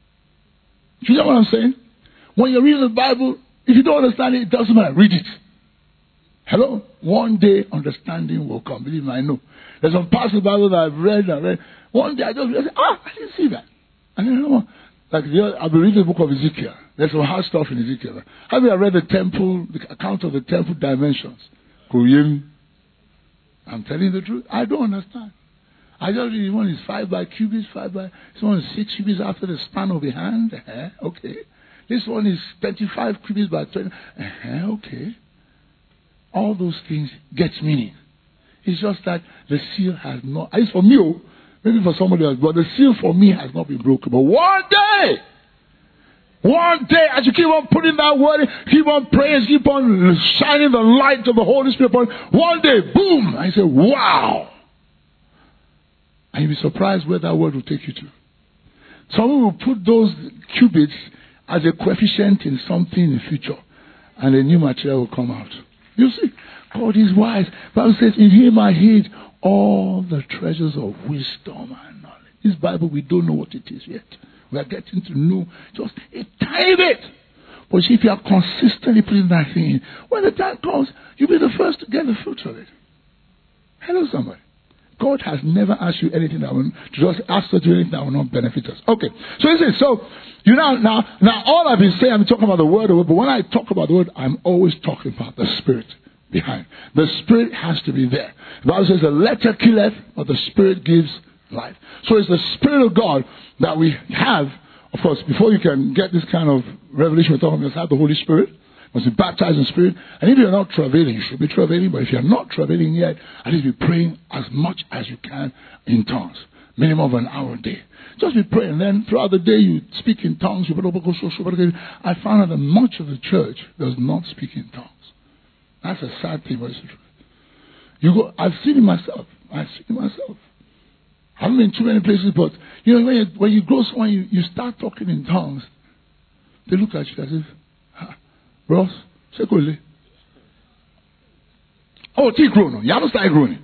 Do you know what I'm saying? When you're reading the Bible, if you don't understand it, it doesn't matter. Read it. Hello? One day understanding will come. Believe me, I know. There's some parts of the Bible that I've read and read. One day I just realized, ah, I didn't see that. And you know, like the other, I've been reading the book of Ezekiel. There's some hard stuff in Ezekiel. Have you read the temple, the account of the temple dimensions? I'm telling you the truth. I don't understand. I just read one is five by cubits, five by, this one is six cubits after the span of a hand. Uh-huh, okay. This one is twenty-five cubits by twenty. Uh-huh, okay. All those things get meaning. It's just that the seal has not, at least for me, maybe for somebody else, but the seal for me has not been broken. But one day, one day, as you keep on putting that word in, keep on praying, keep on shining the light of the Holy Spirit upon, one day, boom, and you say, wow. And you'll be surprised where that word will take you to. Someone will put those qubits as a coefficient in something in the future, and a new material will come out. You see, God is wise. The Bible says, in him I hid all the treasures of wisdom and knowledge. This Bible, we don't know what it is yet. We are getting to know just a tiny bit. But see, if you are consistently putting that thing in, when the time comes, you'll be the first to get the fruit of it. Hello, somebody. God has never asked you anything that will, to just ask us to do anything that will not benefit us. Okay. So he says, so, you know, now, now all I've been saying, I'm talking about the word, but when I talk about the word, I'm always talking about the spirit behind. The spirit has to be there. The Bible says the letter killeth, but the spirit gives life. So it's the spirit of God that we have. Of course, before you can get this kind of revelation, we're talking about, have the Holy Spirit. Must be baptized in spirit. And if you're not travailing, you should be travailing. But if you're not travailing yet, at least be praying as much as you can in tongues. Minimum of an hour a day. Just be praying. Then throughout the day you speak in tongues. I found out that much of the church does not speak in tongues. That's a sad thing, but it's the truth. You go, I've seen it myself. I've seen it myself. I haven't been too many places, but you know, when you, when you grow someone, you, you start talking in tongues. They look at you as if, ah, Ross, sekole. Oh, tea grown. You haven't started growing.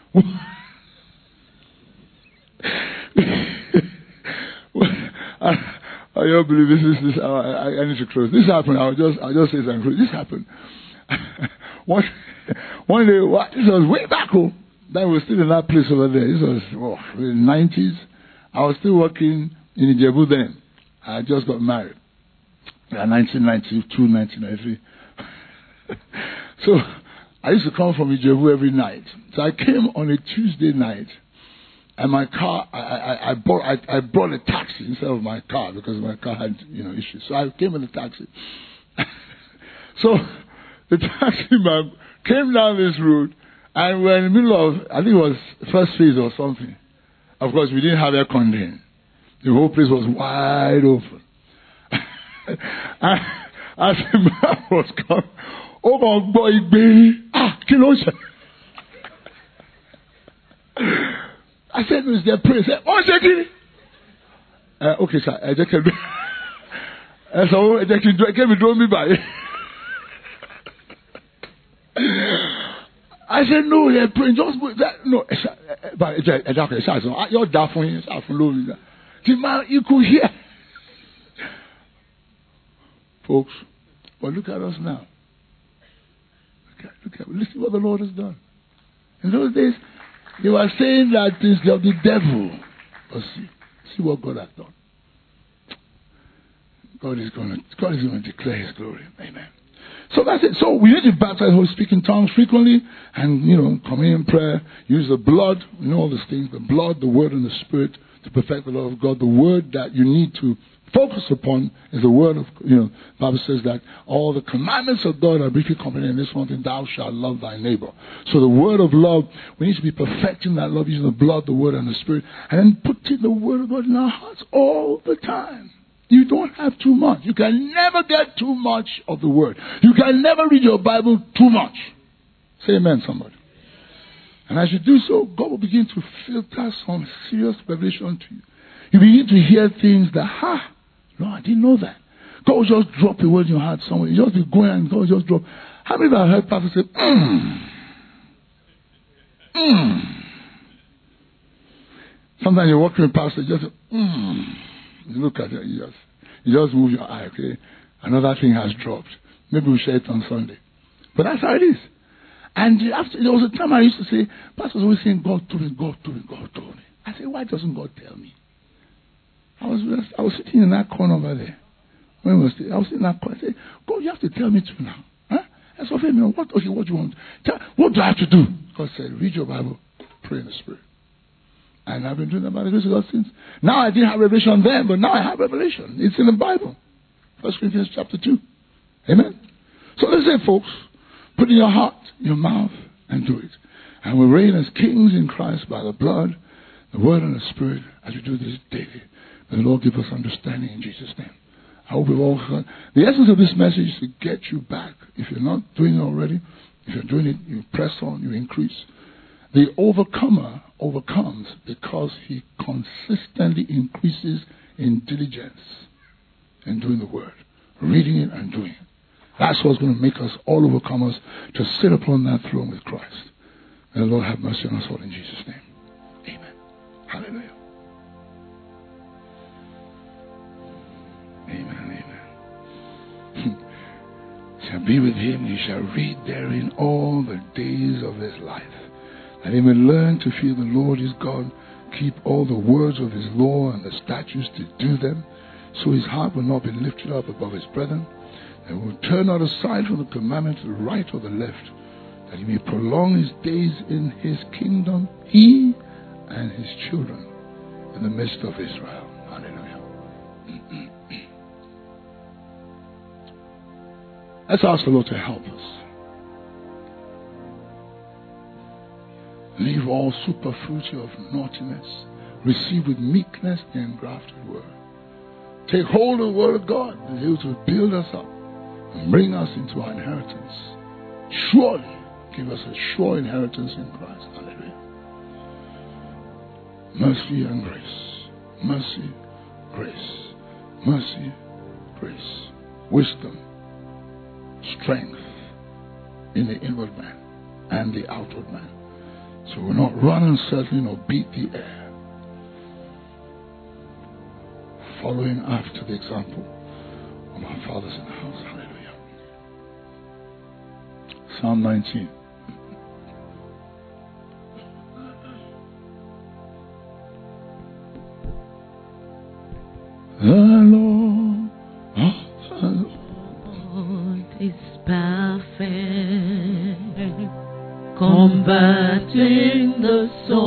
I, I don't believe this is this. I, I, I need to close. This happened. I'll just I'll just say something. This happened. one one day, what, this was way back home. That was still in that place over there. This was oh, in the nineties. I was still working in Ijebu then. I just got married. In nineteen ninety-two, nineteen ninety-three. So I used to come from Ijebu every night. So I came on a Tuesday night. And my car, I, I, I, bought, I, I brought a taxi instead of my car because my car had, you know, issues. So I came in the taxi. So the taxi man came down this road, and we were in the middle of, I think it was first phase or something. Of course, we didn't have air conditioning. The whole place was wide open. And as the man was coming, oh my boy, baby, ah, kilo. I said, no, it's their prayer. I said, oh, Jackie. Uh, okay, sir. I just can't do it. So, I just can't do me by. I said, no, they're praying. Just that. No, but exactly. You're definitely from the man, you could hear. Folks, but look at us now. Look at, look at, listen what the Lord has done. In those days, they were saying that it's of the devil. But see, see what God has done. God is going to God is going to declare His glory. Amen. So that's it. So we need to baptize or speak in tongues frequently, and you know, communion prayer, use the blood, you know all these things, the blood, the word, and the spirit to perfect the love of God. The word that you need to focus upon is the word of, you know, the Bible says that all the commandments of God are briefly comprehended in this one thing, thou shalt love thy neighbor. So the word of love, we need to be perfecting that love using the blood, the word, and the spirit, and then putting the word of God in our hearts all the time. You don't have too much. You can never get too much of the word. You can never read your Bible too much. Say amen, somebody. And as you do so, God will begin to filter some serious revelation to you. You begin to hear things that, ha, no, I didn't know that. God will just drop a word in your heart somewhere. You just be going and God will just drop. How many of you have heard pastors say, mm, mm. Sometimes you're walking with pastor, just, mm. You look at it, you just, you just move your eye, okay? Another thing has dropped. Maybe we'll share it on Sunday. But that's how it is. And after, there was a time I used to say, pastors always saying, God told me, God told me, God told me. I said, why doesn't God tell me? I was I was sitting in that corner over there. When I was I was sitting in that corner. I said, God, you have to tell me too now. Huh? I said, okay, what okay, what do you want? Tell, what do I have to do? God said, read your Bible, pray in the Spirit. And I've been doing that by the grace of God since. Now I didn't have revelation then, but now I have revelation. It's in the Bible. First Corinthians chapter two. Amen. So let's say, folks, put in your heart, your mouth, and do it. And we reign as kings in Christ by the blood, the word, and the Spirit as we do this daily. May the Lord give us understanding in Jesus' name. I hope we've all heard. The essence of this message is to get you back. If you're not doing it already, if you're doing it, you press on, you increase. The overcomer overcomes because he consistently increases in diligence in doing the word, reading it and doing it. That's what's going to make us all overcomers to sit upon that throne with Christ. May the Lord have mercy on us all in Jesus' name. Amen. Hallelujah. Amen, amen. Shall be with him, he shall read therein all the days of his life. And he may learn to fear the Lord his God, keep all the words of his law and the statutes to do them, so his heart will not be lifted up above his brethren, and will turn not aside from the commandment to the right or the left, that he may prolong his days in his kingdom, he and his children in the midst of Israel. Hallelujah. Let's ask the Lord to help us. Leave all superfluity of naughtiness. Receive with meekness the engrafted word. Take hold of the word of God, that He will build us up and bring us into our inheritance. Surely give us a sure inheritance in Christ. Hallelujah. Mercy and grace. Mercy, grace. Mercy, grace. Wisdom, strength in the inward man and the outward man. So we're not running, settling, or beat the air. Following after the example of our fathers in the house. Hallelujah. Psalm nineteen. The Lord, oh, the Lord is perfect, combating the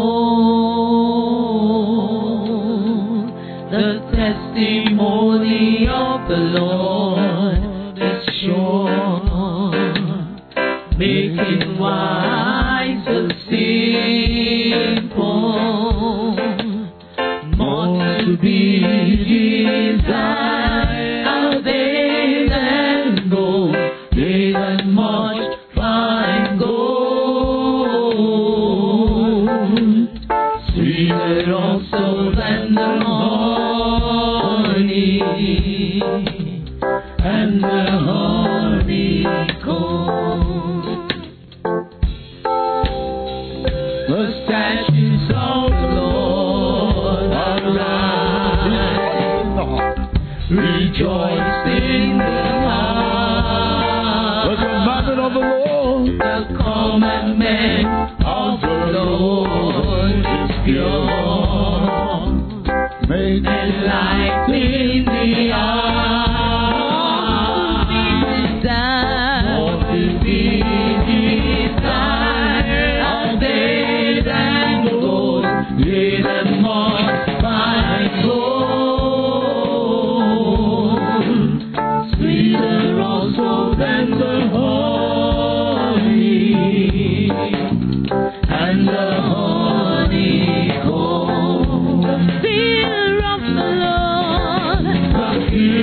soul. The testimony of the Lord is sure, making wise the simple, more to be desired are they than gold, they than much fine gold, sweeter also than the honey and the honeycomb. The statutes of the Lord are right, rejoice in the heart. The commandment of the Lord, the commandment of the Lord is pure, made enlightening the eyes, more to be desired are they than gold, yea, than much fine gold, sweeter also than the honey and the honeycomb. The fear of the Lord, the fear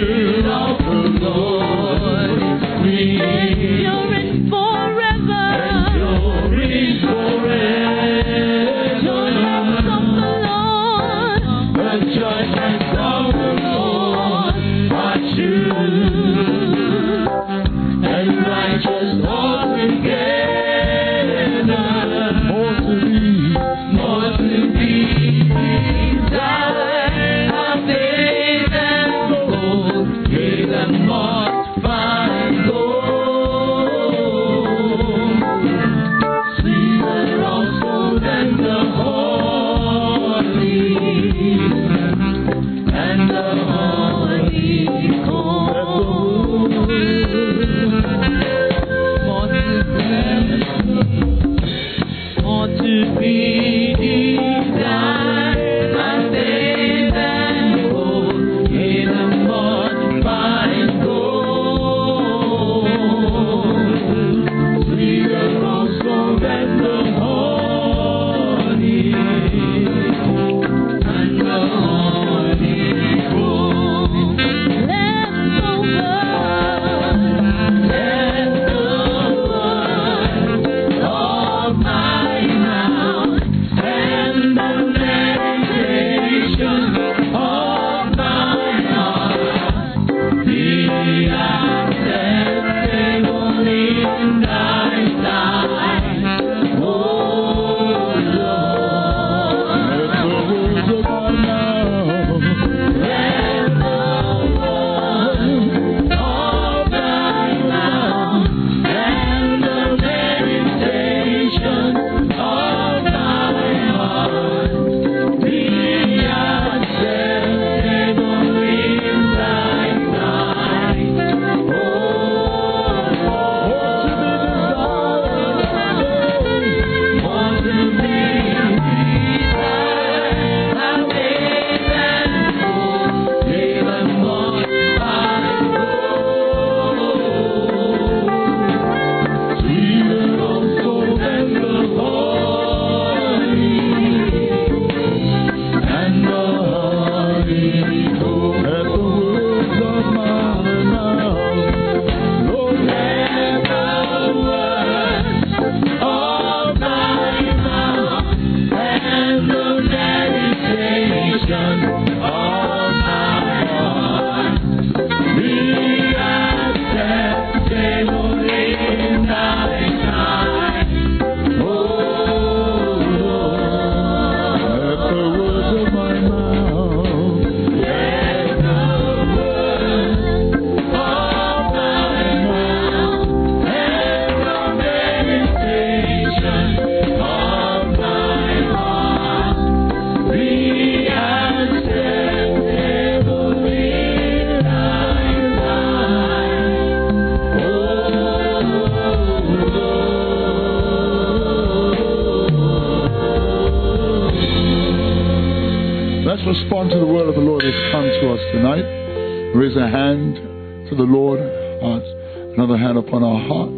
Let's respond to the word of the Lord that's come to us tonight. Raise a hand to the Lord, heart, another hand upon our heart,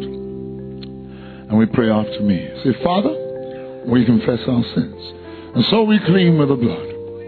and we pray after me. Say, Father, we confess our sins, and so we clean with the blood.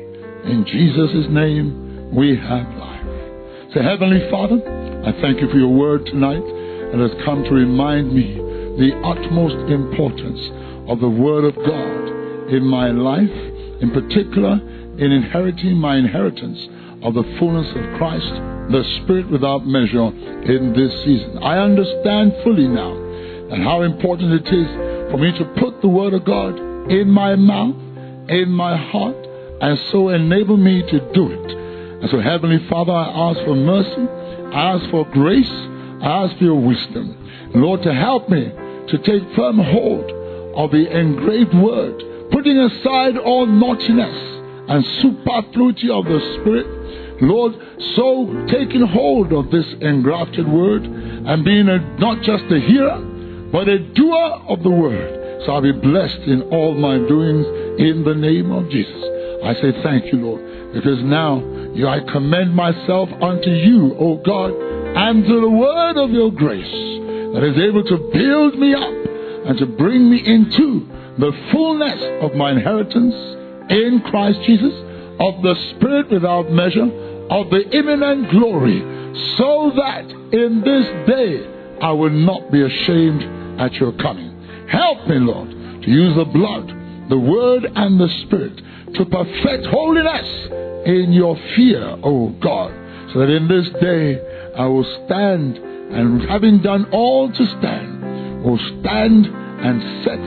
In Jesus' name, we have life. Say, Heavenly Father, I thank you for your word tonight that has come to remind me the utmost importance of the word of God in my life, in particular in inheriting my inheritance of the fullness of Christ, the Spirit without measure in this season. I understand fully now and how important it is for me to put the word of God in my mouth, in my heart, and so enable me to do it. And so, Heavenly Father, I ask for mercy, I ask for grace, I ask for your wisdom, Lord, to help me to take firm hold of the engraved word, putting aside all naughtiness and superfluity of the Spirit, Lord, so taking hold of this engrafted word and being a, not just a hearer, but a doer of the word. So I'll be blessed in all my doings in the name of Jesus. I say thank you, Lord, because now you, I commend myself unto you, O God, and to the word of your grace that is able to build me up and to bring me into the fullness of my inheritance in Christ Jesus, of the Spirit without measure, of the imminent glory, so that in this day I will not be ashamed at your coming. Help me, Lord, to use the blood, the word, and the Spirit to perfect holiness in your fear, O God, so that in this day I will stand, and having done all to stand, will stand and set,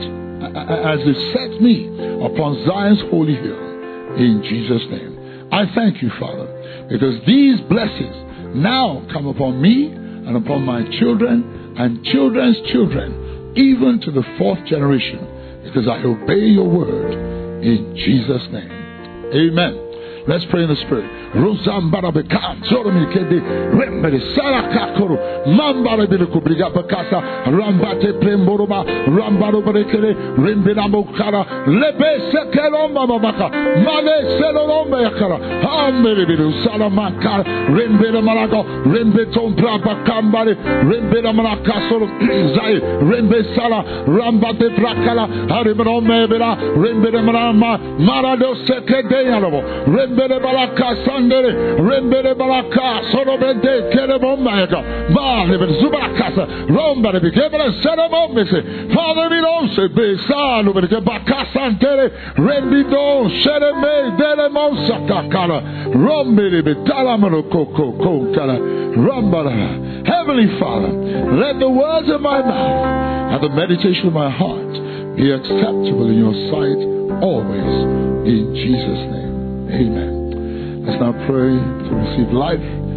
as it set me upon Zion's holy hill, in Jesus' name. I thank you, Father, because these blessings now come upon me and upon my children and children's children, even to the fourth generation, because I obey your word in Jesus' name. Amen. Let's pray in the Spirit. Rosambara bekan zoromi kede rembere sarakakoro mambara biluku briga bakasa rambate premboroba rambaro berekere rembera mokara lebe sekelomba babaka mane selomba yakara ambere bilu salamakara rembera malago rembeton braba kambare rembera malaka solo zai rembe sala rambate brakala haribrome bera rembera malama marado sekede yalobo rembere balaka Sandere, Rembere Balaka, Sorobende, Kerebomaga, Malibin Zubakasa, Romba, the Kevin, Seremomise, Father Milose, Besano, the Bacasantele, Rembido, Sereme, Delemosaka, Rombi, Talamano, Coco, Coca, Rombala. Heavenly Father, let the words of my mouth and the meditation of my heart be acceptable in your sight always, in Jesus' name. Amen. Let's now pray to receive life